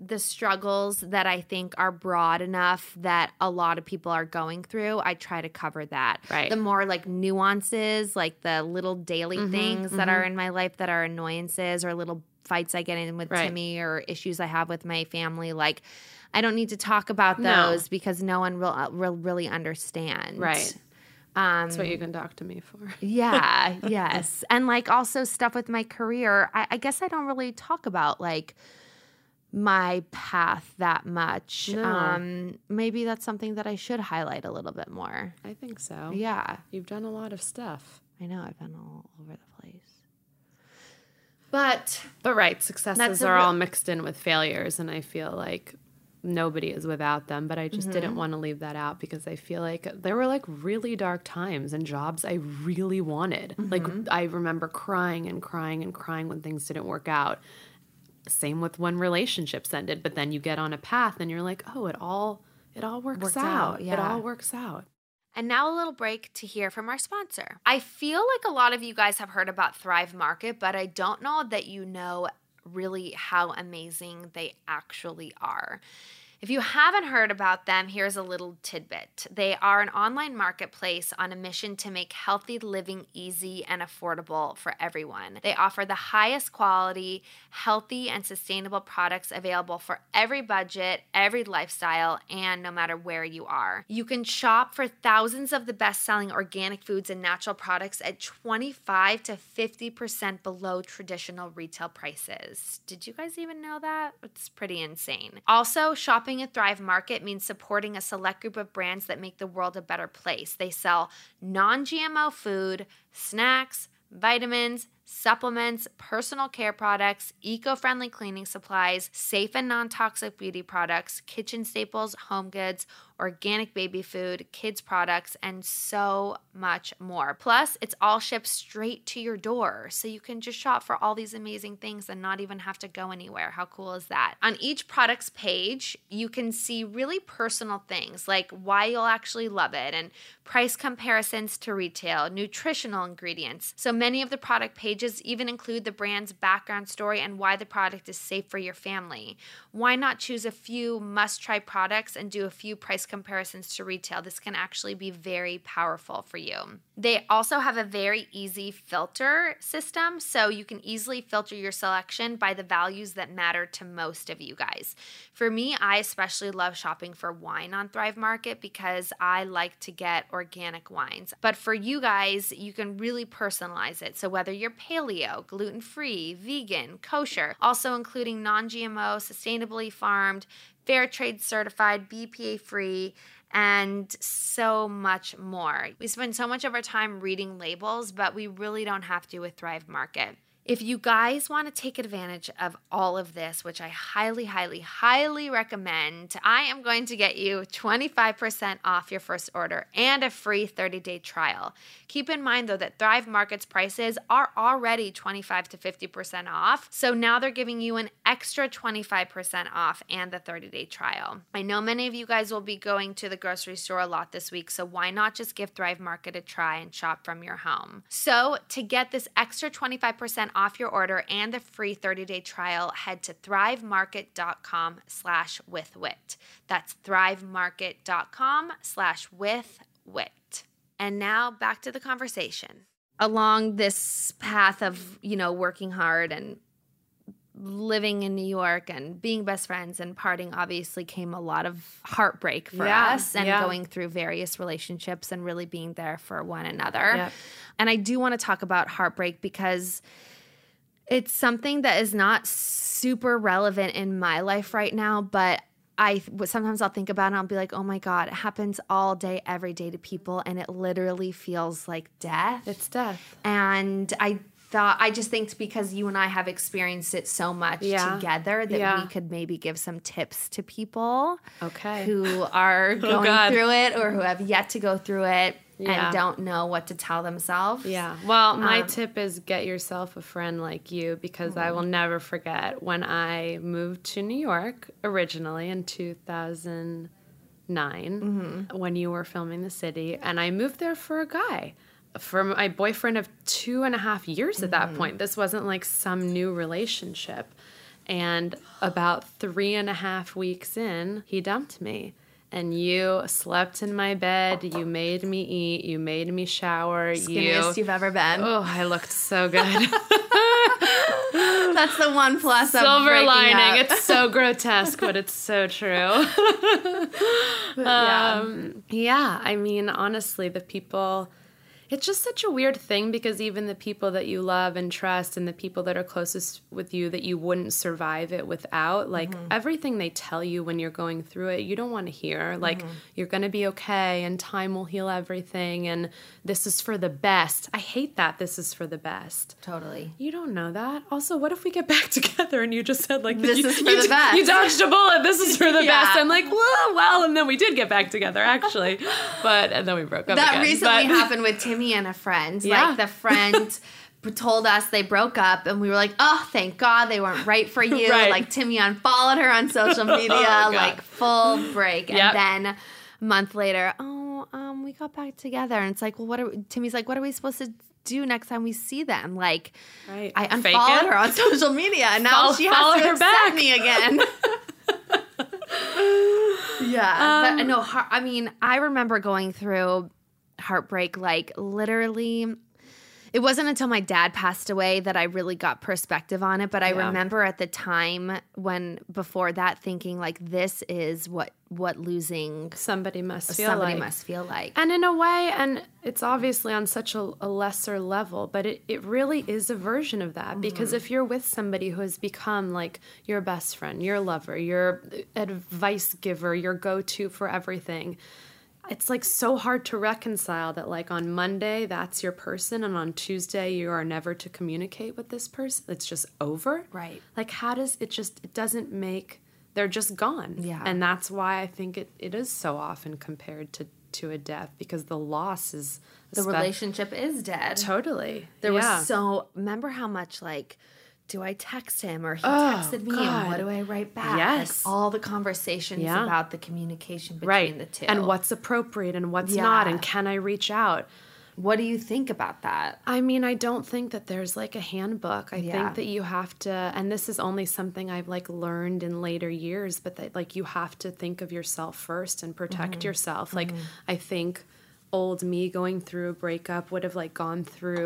the struggles that I think are broad enough that a lot of people are going through, I try to cover that. Right. The more like nuances, like the little daily things that are in my life that are annoyances or little fights I get in with Timmy or issues I have with my family, like I don't need to talk about those because no one will really understand. Right. That's what you can talk to me for. Yeah, yes. And like also stuff with my career, I guess I don't really talk about like my path that much. No. Maybe that's something that I should highlight a little bit more. I think so. Yeah. You've done a lot of stuff. I know, I've been all over the place. But right, successes are all mixed in with failures, and I feel like nobody is without them, but I just didn't want to leave that out because I feel like there were like really dark times and jobs I really wanted. Like I remember crying and crying and crying when things didn't work out. Same with when relationships ended, but then you get on a path and you're like, oh, it all works out. Yeah. It all works out. And now a little break to hear from our sponsor. I feel like a lot of you guys have heard about Thrive Market, but I don't know that you know really how amazing they actually are. If you haven't heard about them, here's a little tidbit. They are an online marketplace on a mission to make healthy living easy and affordable for everyone. They offer the highest quality, healthy, and sustainable products available for every budget, every lifestyle, and no matter where you are. You can shop for thousands of the best-selling organic foods and natural products at 25 to 50% below traditional retail prices. Did you guys even know that? It's pretty insane. Also, shopping at Thrive Market means supporting a select group of brands that make the world a better place. They sell non-GMO food, snacks, vitamins, supplements, personal care products, eco-friendly cleaning supplies, safe and non-toxic beauty products, kitchen staples, home goods, organic baby food, kids products, and so much more. Plus, it's all shipped straight to your door, so you can just shop for all these amazing things and not even have to go anywhere. How cool is that? On each product's page, you can see really personal things like why you'll actually love it and price comparisons to retail, nutritional ingredients. So many of the product pages even include the brand's background story and why the product is safe for your family. Why not choose a few must-try products and do a few price comparisons to retail? This can actually be very powerful for you. They also have a very easy filter system, so you can easily filter your selection by the values that matter to most of you guys. For me, I especially love shopping for wine on Thrive Market because I like to get organic wines. But for you guys, you can really personalize it. So whether you're paleo, gluten-free, vegan, kosher, also including non-GMO, sustainably farmed, fair trade certified, BPA free, and so much more. We spend so much of our time reading labels, but we really don't have to with Thrive Market. If you guys want to take advantage of all of this, which I highly, highly, highly recommend, I am going to get you 25% off your first order and a free 30-day trial. Keep in mind, though, that Thrive Market's prices are already 25 to 50% off, so now they're giving you an extra 25% off and the 30-day trial. I know many of you guys will be going to the grocery store a lot this week, so why not just give Thrive Market a try and shop from your home? So to get this extra 25% off your order and the free 30-day trial, head to thrivemarket.com/withwit. That's thrivemarket.com/withwit. And now back to the conversation. Along this path of, working hard and living in New York and being best friends and partying, obviously came a lot of heartbreak for us and going through various relationships and really being there for one another. Yep. And I do want to talk about heartbreak because it's something that is not super relevant in my life right now, but sometimes I'll think about it and I'll be like, oh my God, it happens all day, every day to people, and it literally feels like death. It's death. And I just think because you and I have experienced it so much together that we could maybe give some tips to people who are going through it or who have yet to go through it and don't know what to tell themselves. Yeah. Well, my tip is get yourself a friend like you, because I will never forget when I moved to New York originally in 2009 when you were filming The City, and I moved there for a guy. For my boyfriend of 2.5 years at that point. This wasn't like some new relationship. And about 3.5 weeks in, he dumped me. And you slept in my bed. You made me eat. You made me shower. Skinniest you've ever been. Oh, I looked so good. That's the one plus of Silver breaking lining. up. It's so grotesque, but it's so true. Yeah, I mean, honestly, the people... It's just such a weird thing because even the people that you love and trust and the people that are closest with you that you wouldn't survive it without, like everything they tell you when you're going through it, you don't want to hear. Like, you're going to be okay and time will heal everything and this is for the best. I hate that this is for the best. Totally. You don't know that. Also, what if we get back together and you just said, like, this is for the best. You dodged a bullet. This is for the Yeah. best. I'm like, well, and then we did get back together, actually. And then we broke up That again. recently happened with Timmy and a friend. Yeah. Like, the friend told us they broke up, and we were like, oh, thank God they weren't right for you. Right. Like, Timmy unfollowed her on social media, God. like, full break. Yep. And then a month later, we got back together. And it's like, well, Timmy's like, what are we supposed to do next time we see them? Like, Right. I Fake unfollowed it? her on social media, and now she follow has to her accept back. me again. Yeah. But no, I mean, I remember going through heartbreak, like, literally. It wasn't until my dad passed away that I really got perspective on it. But I remember at the time before that thinking, like, this is what losing Somebody must feel somebody like. must feel like. And in a way, and it's obviously on such a lesser level, but it really is a version of that. Because if you're with somebody who has become like your best friend, your lover, your advice giver, your go-to for everything, it's like so hard to reconcile that, like, on Monday, that's your person, and on Tuesday, you are never to communicate with this person. It's just over. Right. Like, how does it doesn't make, they're just gone. Yeah. And that's why I think it is so often compared to a death, because the loss is The relationship is dead. Totally. There Yeah. was remember how much, like, do I text him or he Oh, texted me God. and what do I write back? Yes. Like, all the conversations Yeah. about the communication between Right. the two. And what's appropriate and what's Yeah. not, and can I reach out? What do you think about that? I mean, I don't think that there's like a handbook. I Yeah. think that you have to, and this is only something I've like learned in later years, but that like you have to think of yourself first and protect yourself. Like, I think old me going through a breakup would have like gone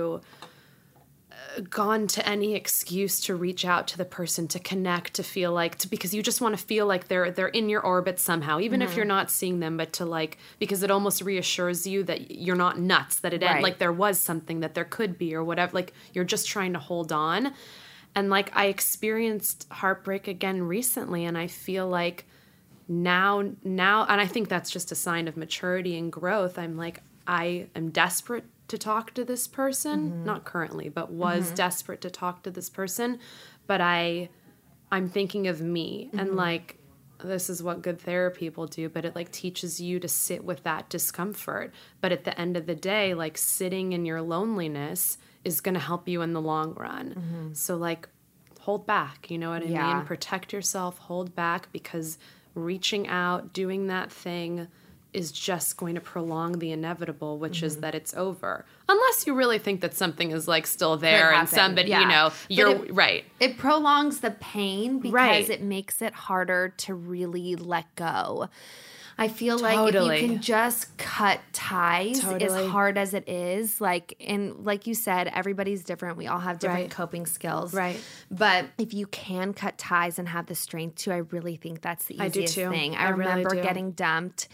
to any excuse to reach out to the person, to connect, to feel like, because you just want to feel like they're in your orbit somehow, even if you're not seeing them, but to like, because it almost reassures you that you're not nuts, that it Right. like there was something, that there could be, or whatever, like you're just trying to hold on. And like, I experienced heartbreak again recently, and I feel like now, and I think that's just a sign of maturity and growth. I'm like, I am desperate to talk to this person, not currently, but was desperate to talk to this person, but I'm thinking of me, and like, this is what good therapy will do, but it like teaches you to sit with that discomfort. But at the end of the day, like, sitting in your loneliness is going to help you in the long run. So like, hold back, you know what I Yeah. mean? Protect yourself, hold back, because reaching out, doing that thing is just going to prolong the inevitable, which is that it's over. Unless you really think that something is like still there and happen, somebody, yeah. you know, But you're right. It prolongs the pain because Right. it makes it harder to really let go. I feel like Totally. if you can just cut ties, Totally. as hard as it is, like, and like you said, everybody's different. We all have different Right. coping skills. Right. But if you can cut ties and have the strength to, I really think that's the I do easiest too. thing. I really remember do. getting dumped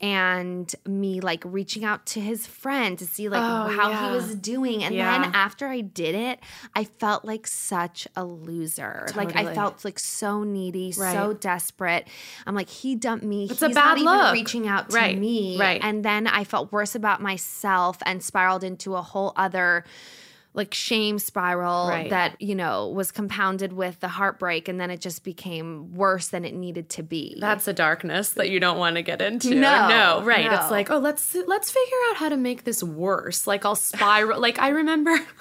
and me like reaching out to his friend to see like Oh, how yeah. he was doing. And Yeah. then after I did it, I felt like such a loser. Like, I Totally. felt like so needy, so Right. desperate. I'm like, he dumped me. It's He's a bad not look. even reaching out to Right. me. Right. And then I felt worse about myself and spiraled into a whole other like shame spiral Right. that, you know, was compounded with the heartbreak, and then it just became worse than it needed to be. That's a darkness that you don't want to get into. No, right. no. It's like, oh, let's figure out how to make this worse. Like, I'll spiral. Like, I remember when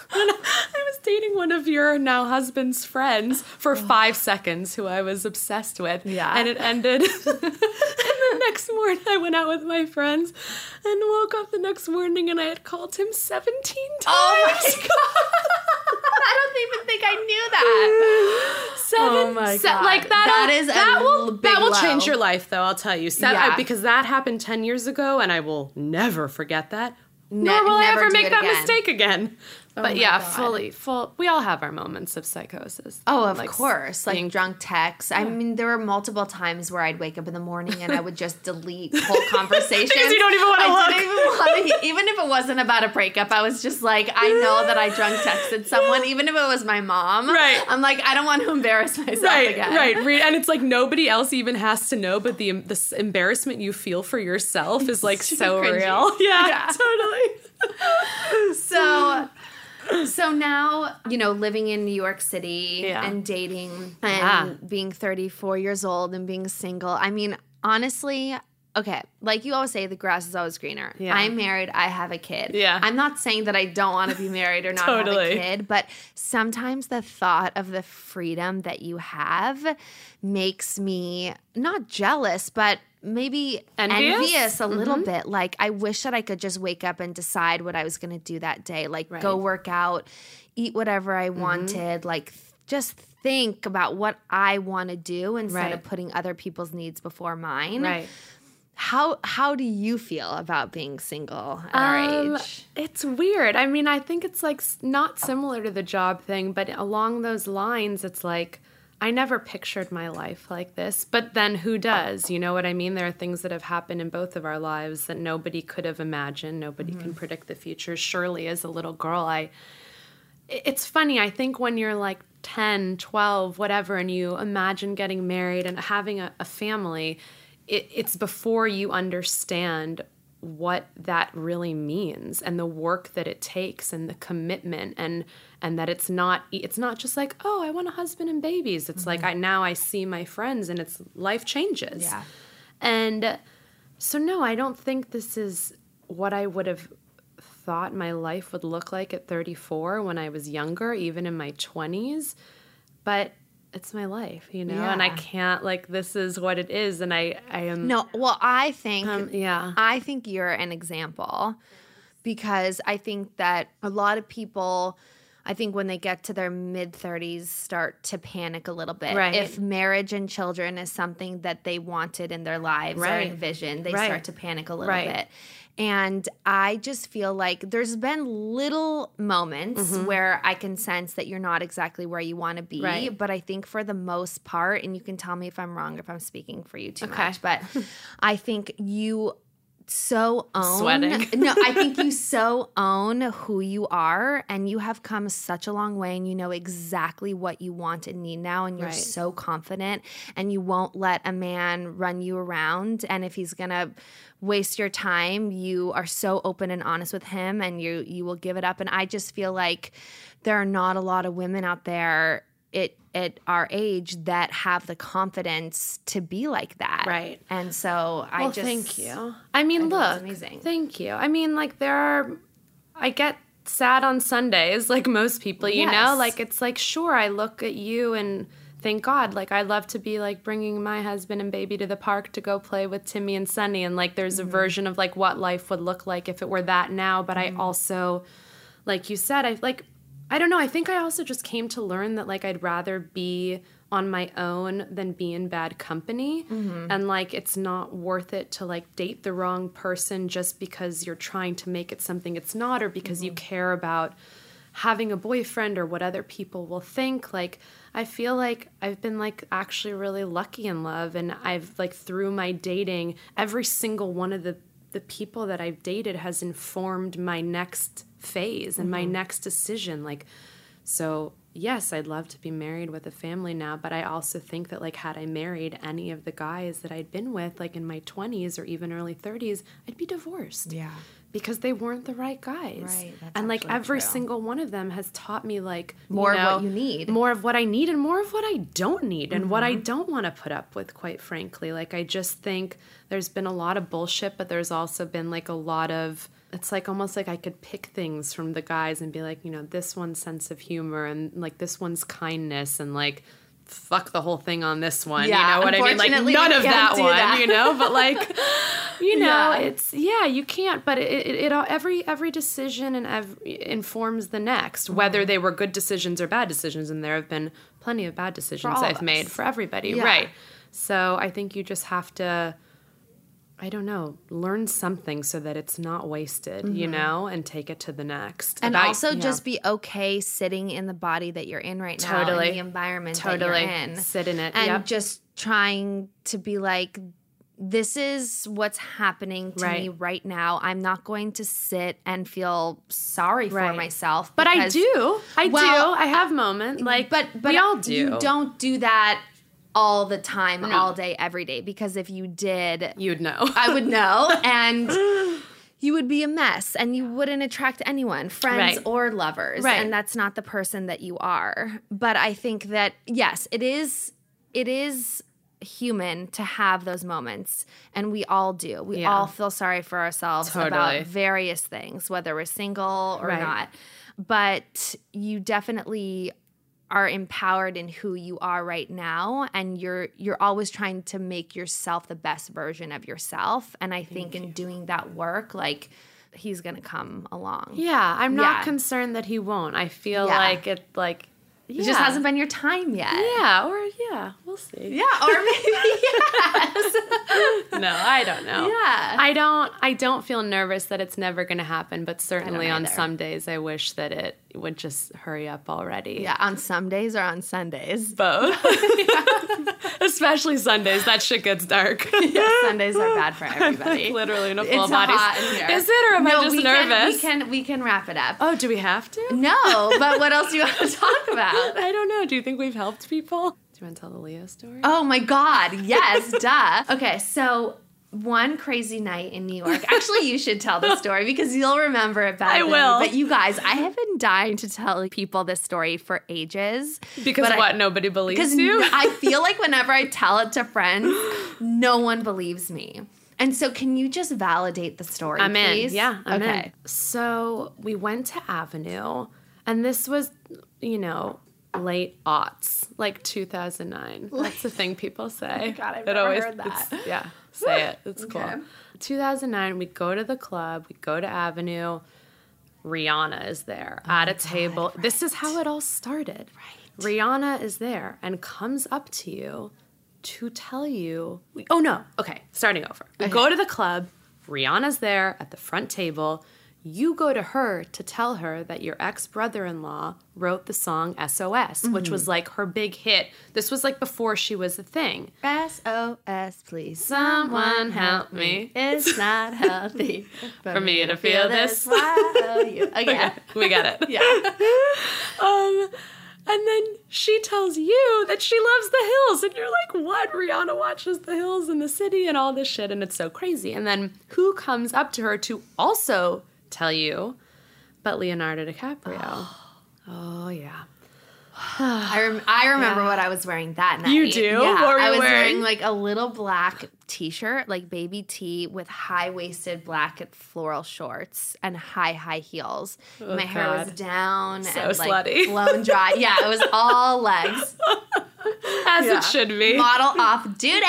I was dating one of your now husband's friends for 5 seconds, who I was obsessed with. Yeah. And it ended. And the next morning, I went out with my friends and woke up the next morning, and I had called him 17 times. Oh my God. I don't even think I knew that. 17 my God. Like That will change your life, though, I'll tell you. Yeah. Because that happened 10 years ago, and I will never forget that. Nor will I never ever do make it that again. mistake again. But yeah, God. full. We all have our moments of psychosis. Oh, of Like, course. Like being- drunk texts. I mean, there were multiple times where I'd wake up in the morning and I would just delete whole conversations. Because you don't even want to I look. didn't even want to, even if it wasn't about a breakup, I was just like, I know that I drunk texted someone, even if it was my mom. Right. I'm like, I don't want to embarrass myself again. Right. And it's like nobody else even has to know, but the embarrassment you feel for yourself is like so cringy. real. Yeah, totally. So now, living in New York City and dating and being 34 years old and being single. I mean, honestly, okay, like you always say, the grass is always greener. Yeah. I'm married. I have a kid. Yeah. I'm not saying that I don't want to be married or not Totally. have a kid, but sometimes the thought of the freedom that you have makes me not jealous, but maybe envious a little bit. Like, I wish that I could just wake up and decide what I was going to do that day. Like, go work out, eat whatever I wanted, like, just think about what I want to do instead of putting other people's needs before mine. Right. How do you feel about being single at our age? It's weird. I mean, I think it's like not similar to the job thing, but along those lines, it's like I never pictured my life like this, but then who does? You know what I mean? There are things that have happened in both of our lives that nobody could have imagined. Nobody can predict the future. Surely, as a little girl, it's funny. I think when you're like 10, 12, whatever, and you imagine getting married and having a family, it's before you understand what that really means and the work that it takes and the commitment and that it's not just like, oh, I want a husband and babies. It's like I see my friends and it's life changes. Yeah. And so no, I don't think this is what I would have thought my life would look like at 34 when I was younger, even in my 20s. But it's my life, and I can't, like, this is what it is, and I am... No, well, I think yeah. I think you're an example because I think that a lot of people, I think when they get to their mid-30s, start to panic a little bit. Right. If marriage and children is something that they wanted in their lives or envisioned, they start to panic a little bit. And I just feel like there's been little moments where I can sense that you're not exactly where you want to be. Right. But I think for the most part, and you can tell me if I'm wrong, if I'm speaking for you too much, but I think you so own. Sweating. No, I think you so own who you are, and you have come such a long way, and you know exactly what you want and need now, and you're so confident, and you won't let a man run you around. And if he's gonna waste your time, you are so open and honest with him, and you will give it up. And I just feel like there are not a lot of women out there at our age that have the confidence to be like that. Right. And so I just... thank you. I mean, look. it's amazing. Thank you. I mean, like, I get sad on Sundays, like most people, you know? Yes. Like, it's like, sure, I look at you and thank God. Like, I love to be, like, bringing my husband and baby to the park to go play with Timmy and Sunny. And, like, there's a version of, like, what life would look like if it were that now. But I also, like you said, I don't know. I think I also just came to learn that, like, I'd rather be on my own than be in bad company. And, like, it's not worth it to, like, date the wrong person just because you're trying to make it something it's not, or because you care about having a boyfriend or what other people will think. Like, I feel like I've been, like, actually really lucky in love. And I've, like, through my dating, every single one of the people that I've dated has informed my next phase and my next decision. Like, so yes, I'd love to be married with a family now, but I also think that, like, had I married any of the guys that I'd been with, like, in my 20s or even early 30s, I'd be divorced. Yeah. Because they weren't the right guys. Right, that's and, like, actually every true. single one of them has taught me, like, More of what you need. More of what I need and more of what I don't need and what I don't want to put up with, quite frankly. Like, I just think there's been a lot of bullshit, but there's also been, like, a lot of... It's like almost like I could pick things from the guys and be like, you know, this one's sense of humor and, like, this one's kindness and, like, fuck the whole thing on this one. Yeah, you know what I mean? Like, unfortunately, none we of can't that do one, that. you know? But, like, you know, Yeah. it's, yeah, you can't. But it all, every decision and informs the next, whether they were good decisions or bad decisions. And there have been plenty of bad decisions I've made for everybody. Yeah. Right. So I think you just have to, I don't know, learn something so that it's not wasted, and take it to the next. And also just be okay sitting in the body that you're in right now, in the environment that you're in. Sit in it. And just trying to be like, this is what's happening to me right now. I'm not going to sit and feel sorry for myself. But I do. I have moments. But we all do. You don't do that all the time, all day, every day. Because if you did... You'd know. I would know. And you would be a mess. And you wouldn't attract anyone, friends or lovers. Right. And that's not the person that you are. But I think that, yes, it is human to have those moments, and we all do. We all feel sorry for ourselves about various things, whether we're single or not. But you definitely are empowered in who you are right now, and you're always trying to make yourself the best version of yourself. And I think in doing that work, like, he's gonna come along. Yeah, I'm not concerned that he won't. I feel like it, like, it just hasn't been your time yet. Yeah, we'll see. Yeah, or maybe yes. No, I don't know. Yeah. I don't feel nervous that it's never going to happen, but certainly on some days I wish that it would just hurry up already. Yeah, on some days or on Sundays? Both. Especially Sundays. That shit gets dark. Yeah, Sundays are bad for everybody. Literally in a full body. Hot in here. Is it, or am I just nervous? We can wrap it up. Oh, do we have to? No, but what else do you want to talk about? I don't know. Do you think we've helped people? Do you want to tell the Leo story? Oh my God. Yes, duh. Okay, so one crazy night in New York. Actually, you should tell the story because you'll remember it better. I will. But you guys, I have been dying to tell people this story for ages. Because nobody believes you? Because I feel like whenever I tell it to friends, no one believes me. And so can you just validate the story, please? In. Yeah, I'm in. So we went to Avenue, and this was, late aughts, like 2009. That's the thing people say. Oh my God, I've never heard that. Yeah, say it. It's cool. 2009, we go to the club, we go to Avenue. Rihanna is there at a table. Right. This is how it all started. Right. Rihanna is there and comes up to you to tell you. Starting over. We go to the club. Rihanna's there at the front table. You go to her to tell her that your ex-brother-in-law wrote the song SOS, which was like her big hit. This was like before she was a thing. SOS, please. Someone help me. It's not healthy for me to feel this. Okay, we got it. Yeah. And then she tells you that she loves the hills. And you're like, what? Rihanna watches the hills in the city and all this shit. And it's so crazy. And then who comes up to her to also tell you but Leonardo DiCaprio? Oh, yeah. I remember what I was wearing that night. You do? Yeah, what were you I was wearing like a little black t-shirt, like baby tee with high-waisted black floral shorts and high heels. Oh, my hair was down so and slutty. Blown dry. Yeah, it was all legs. As it should be. Model off duty.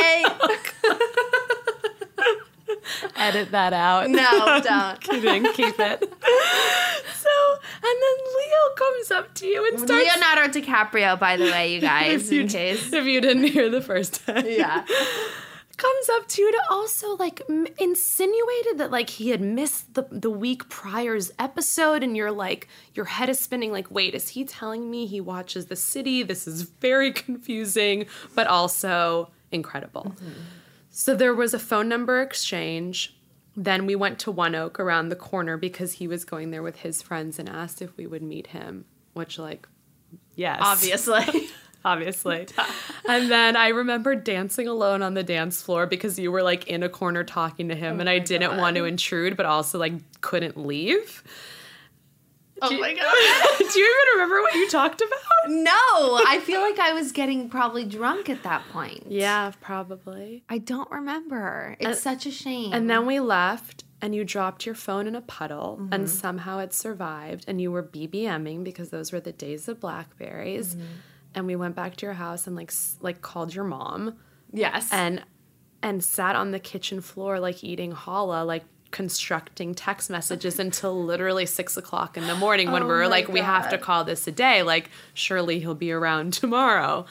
Edit that out. No, don't. Keep it. And then Leo comes up to you and starts... Leonardo DiCaprio, by the way, you guys, in case. If you didn't hear the first time. Yeah. Comes up to you to also, like, insinuated that, like, he had missed the week prior's episode, and you're like, your head is spinning, like, wait, is he telling me he watches The City? This is very confusing, but also incredible. Mm-hmm. So there was a phone number exchange. Then we went to One Oak around the corner because he was going there with his friends and asked if we would meet him, which, like, yes. Obviously. And then I remember dancing alone on the dance floor because you were, like, in a corner talking to him, and I didn't want to intrude, but also, like, couldn't leave. Oh my God. Do you even remember what you talked about? No. I feel like I was getting probably drunk at that point. Yeah, probably. I don't remember. It's such a shame. And then we left, and you dropped your phone in a puddle, and somehow it survived, and you were BBMing because those were the days of Blackberries. Mm-hmm. And we went back to your house and, like called your mom. Yes. And sat on the kitchen floor, like, eating challah, like, constructing text messages until literally 6 o'clock in the morning when we're like, we have to call this a day. Like, surely he'll be around tomorrow.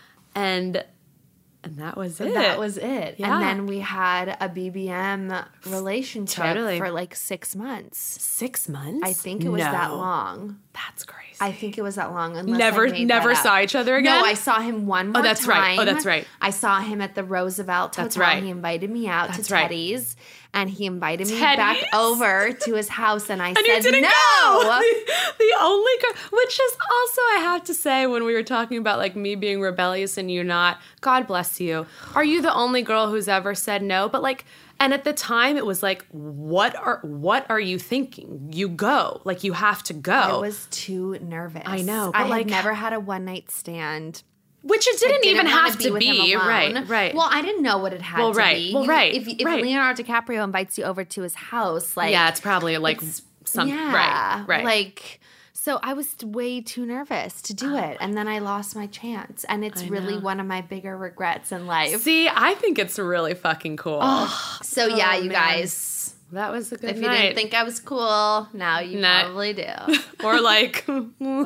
And that was it. That was it. Yeah. And then we had a BBM relationship for like 6 months. 6 months? I think it was that long. That's crazy. I think it was that long. Never saw each other again? No, I saw him one more time. Right. Oh, that's right. I saw him at the Roosevelt Hotel. Right. He invited me out to Teddy's. And he invited me Teddy's? back over to his house, and I said you didn't no. Go. The only girl, which is also, I have to say, when we were talking about like me being rebellious and you not, God bless you. Are you the only girl who's ever said no? But like, and at the time it was like, what are you thinking? You go, like you have to go. I was too nervous. I know. I had never had a one night stand. Which it didn't even have to be. Right. Well, I didn't know what it had to be. Well, right. If Leonardo DiCaprio invites you over to his house, like... Yeah, it's probably like something. Yeah. Right. Like, so I was way too nervous to do it. And then I lost my chance. And it's really one of my bigger regrets in life. See, I think it's really fucking cool. So yeah, you guys... That was a good night. If you didn't think I was cool, now you probably do. Or like, no,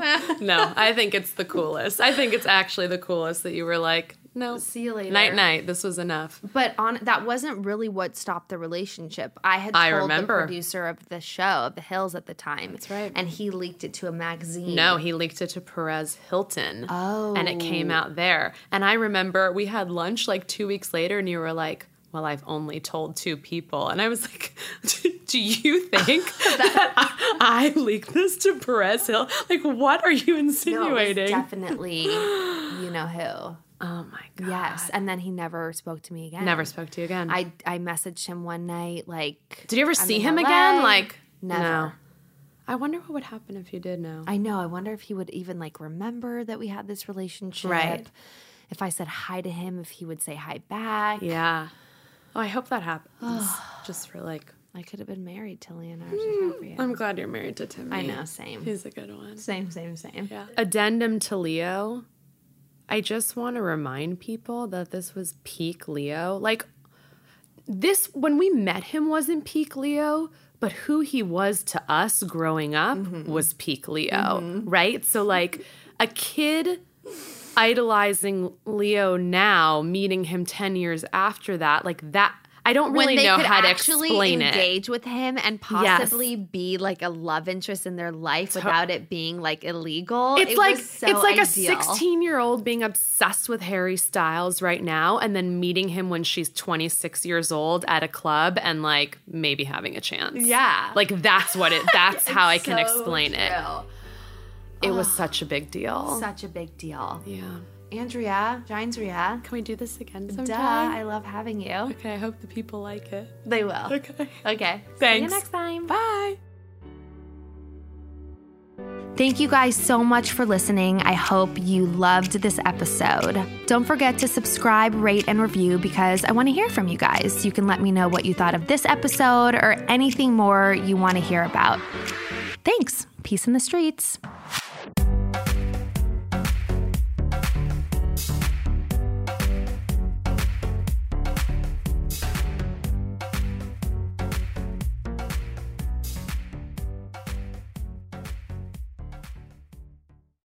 I think it's the coolest. I think it's actually the coolest that you were like, no. See you later. Night. This was enough. But that wasn't really what stopped the relationship. I had told the producer of the show, of The Hills at the time. That's right. And he leaked it to a magazine. No, he leaked it to Perez Hilton. Oh. And it came out there. And I remember we had lunch like 2 weeks later and you were like, well, I've only told 2 people. And I was like, do you think that I leaked this to Perez Hill? Like, what are you insinuating? No, it was definitely you know who. Oh, my God. Yes. And then he never spoke to me again. Never spoke to you again. I messaged him one night, like... Did you ever see him again? Like, never. No. I wonder what would happen if you did know. I know. I wonder if he would even, like, remember that we had this relationship. Right. If I said hi to him, if he would say hi back. Yeah. Oh, I hope that happens. Just for like... I could have been married to Leonardo DiCaprio. I'm glad you're married to Timmy. I know, same. He's a good one. Same. Yeah. Addendum to Leo. I just want to remind people that this was peak Leo. Like, this, when we met him, wasn't peak Leo, but who he was to us growing up was peak Leo, right? So, like, a kid idolizing Leo now, meeting him 10 years after that, like that, I don't really know how to explain it. Engage with him and possibly be like a love interest in their life without it being like illegal. It's like a 16-year-old being obsessed with Harry Styles right now and then meeting him when she's 26 years old at a club and like maybe having a chance. Yeah. Like that's how I can explain true. it. It was such a big deal. Such a big deal. Yeah. Andrea, Ginesria. Can we do this again sometime? Duh, I love having you. Okay, I hope the people like it. They will. Okay. Thanks. See you next time. Bye. Thank you guys so much for listening. I hope you loved this episode. Don't forget to subscribe, rate, and review because I want to hear from you guys. You can let me know what you thought of this episode or anything more you want to hear about. Thanks. Peace in the streets.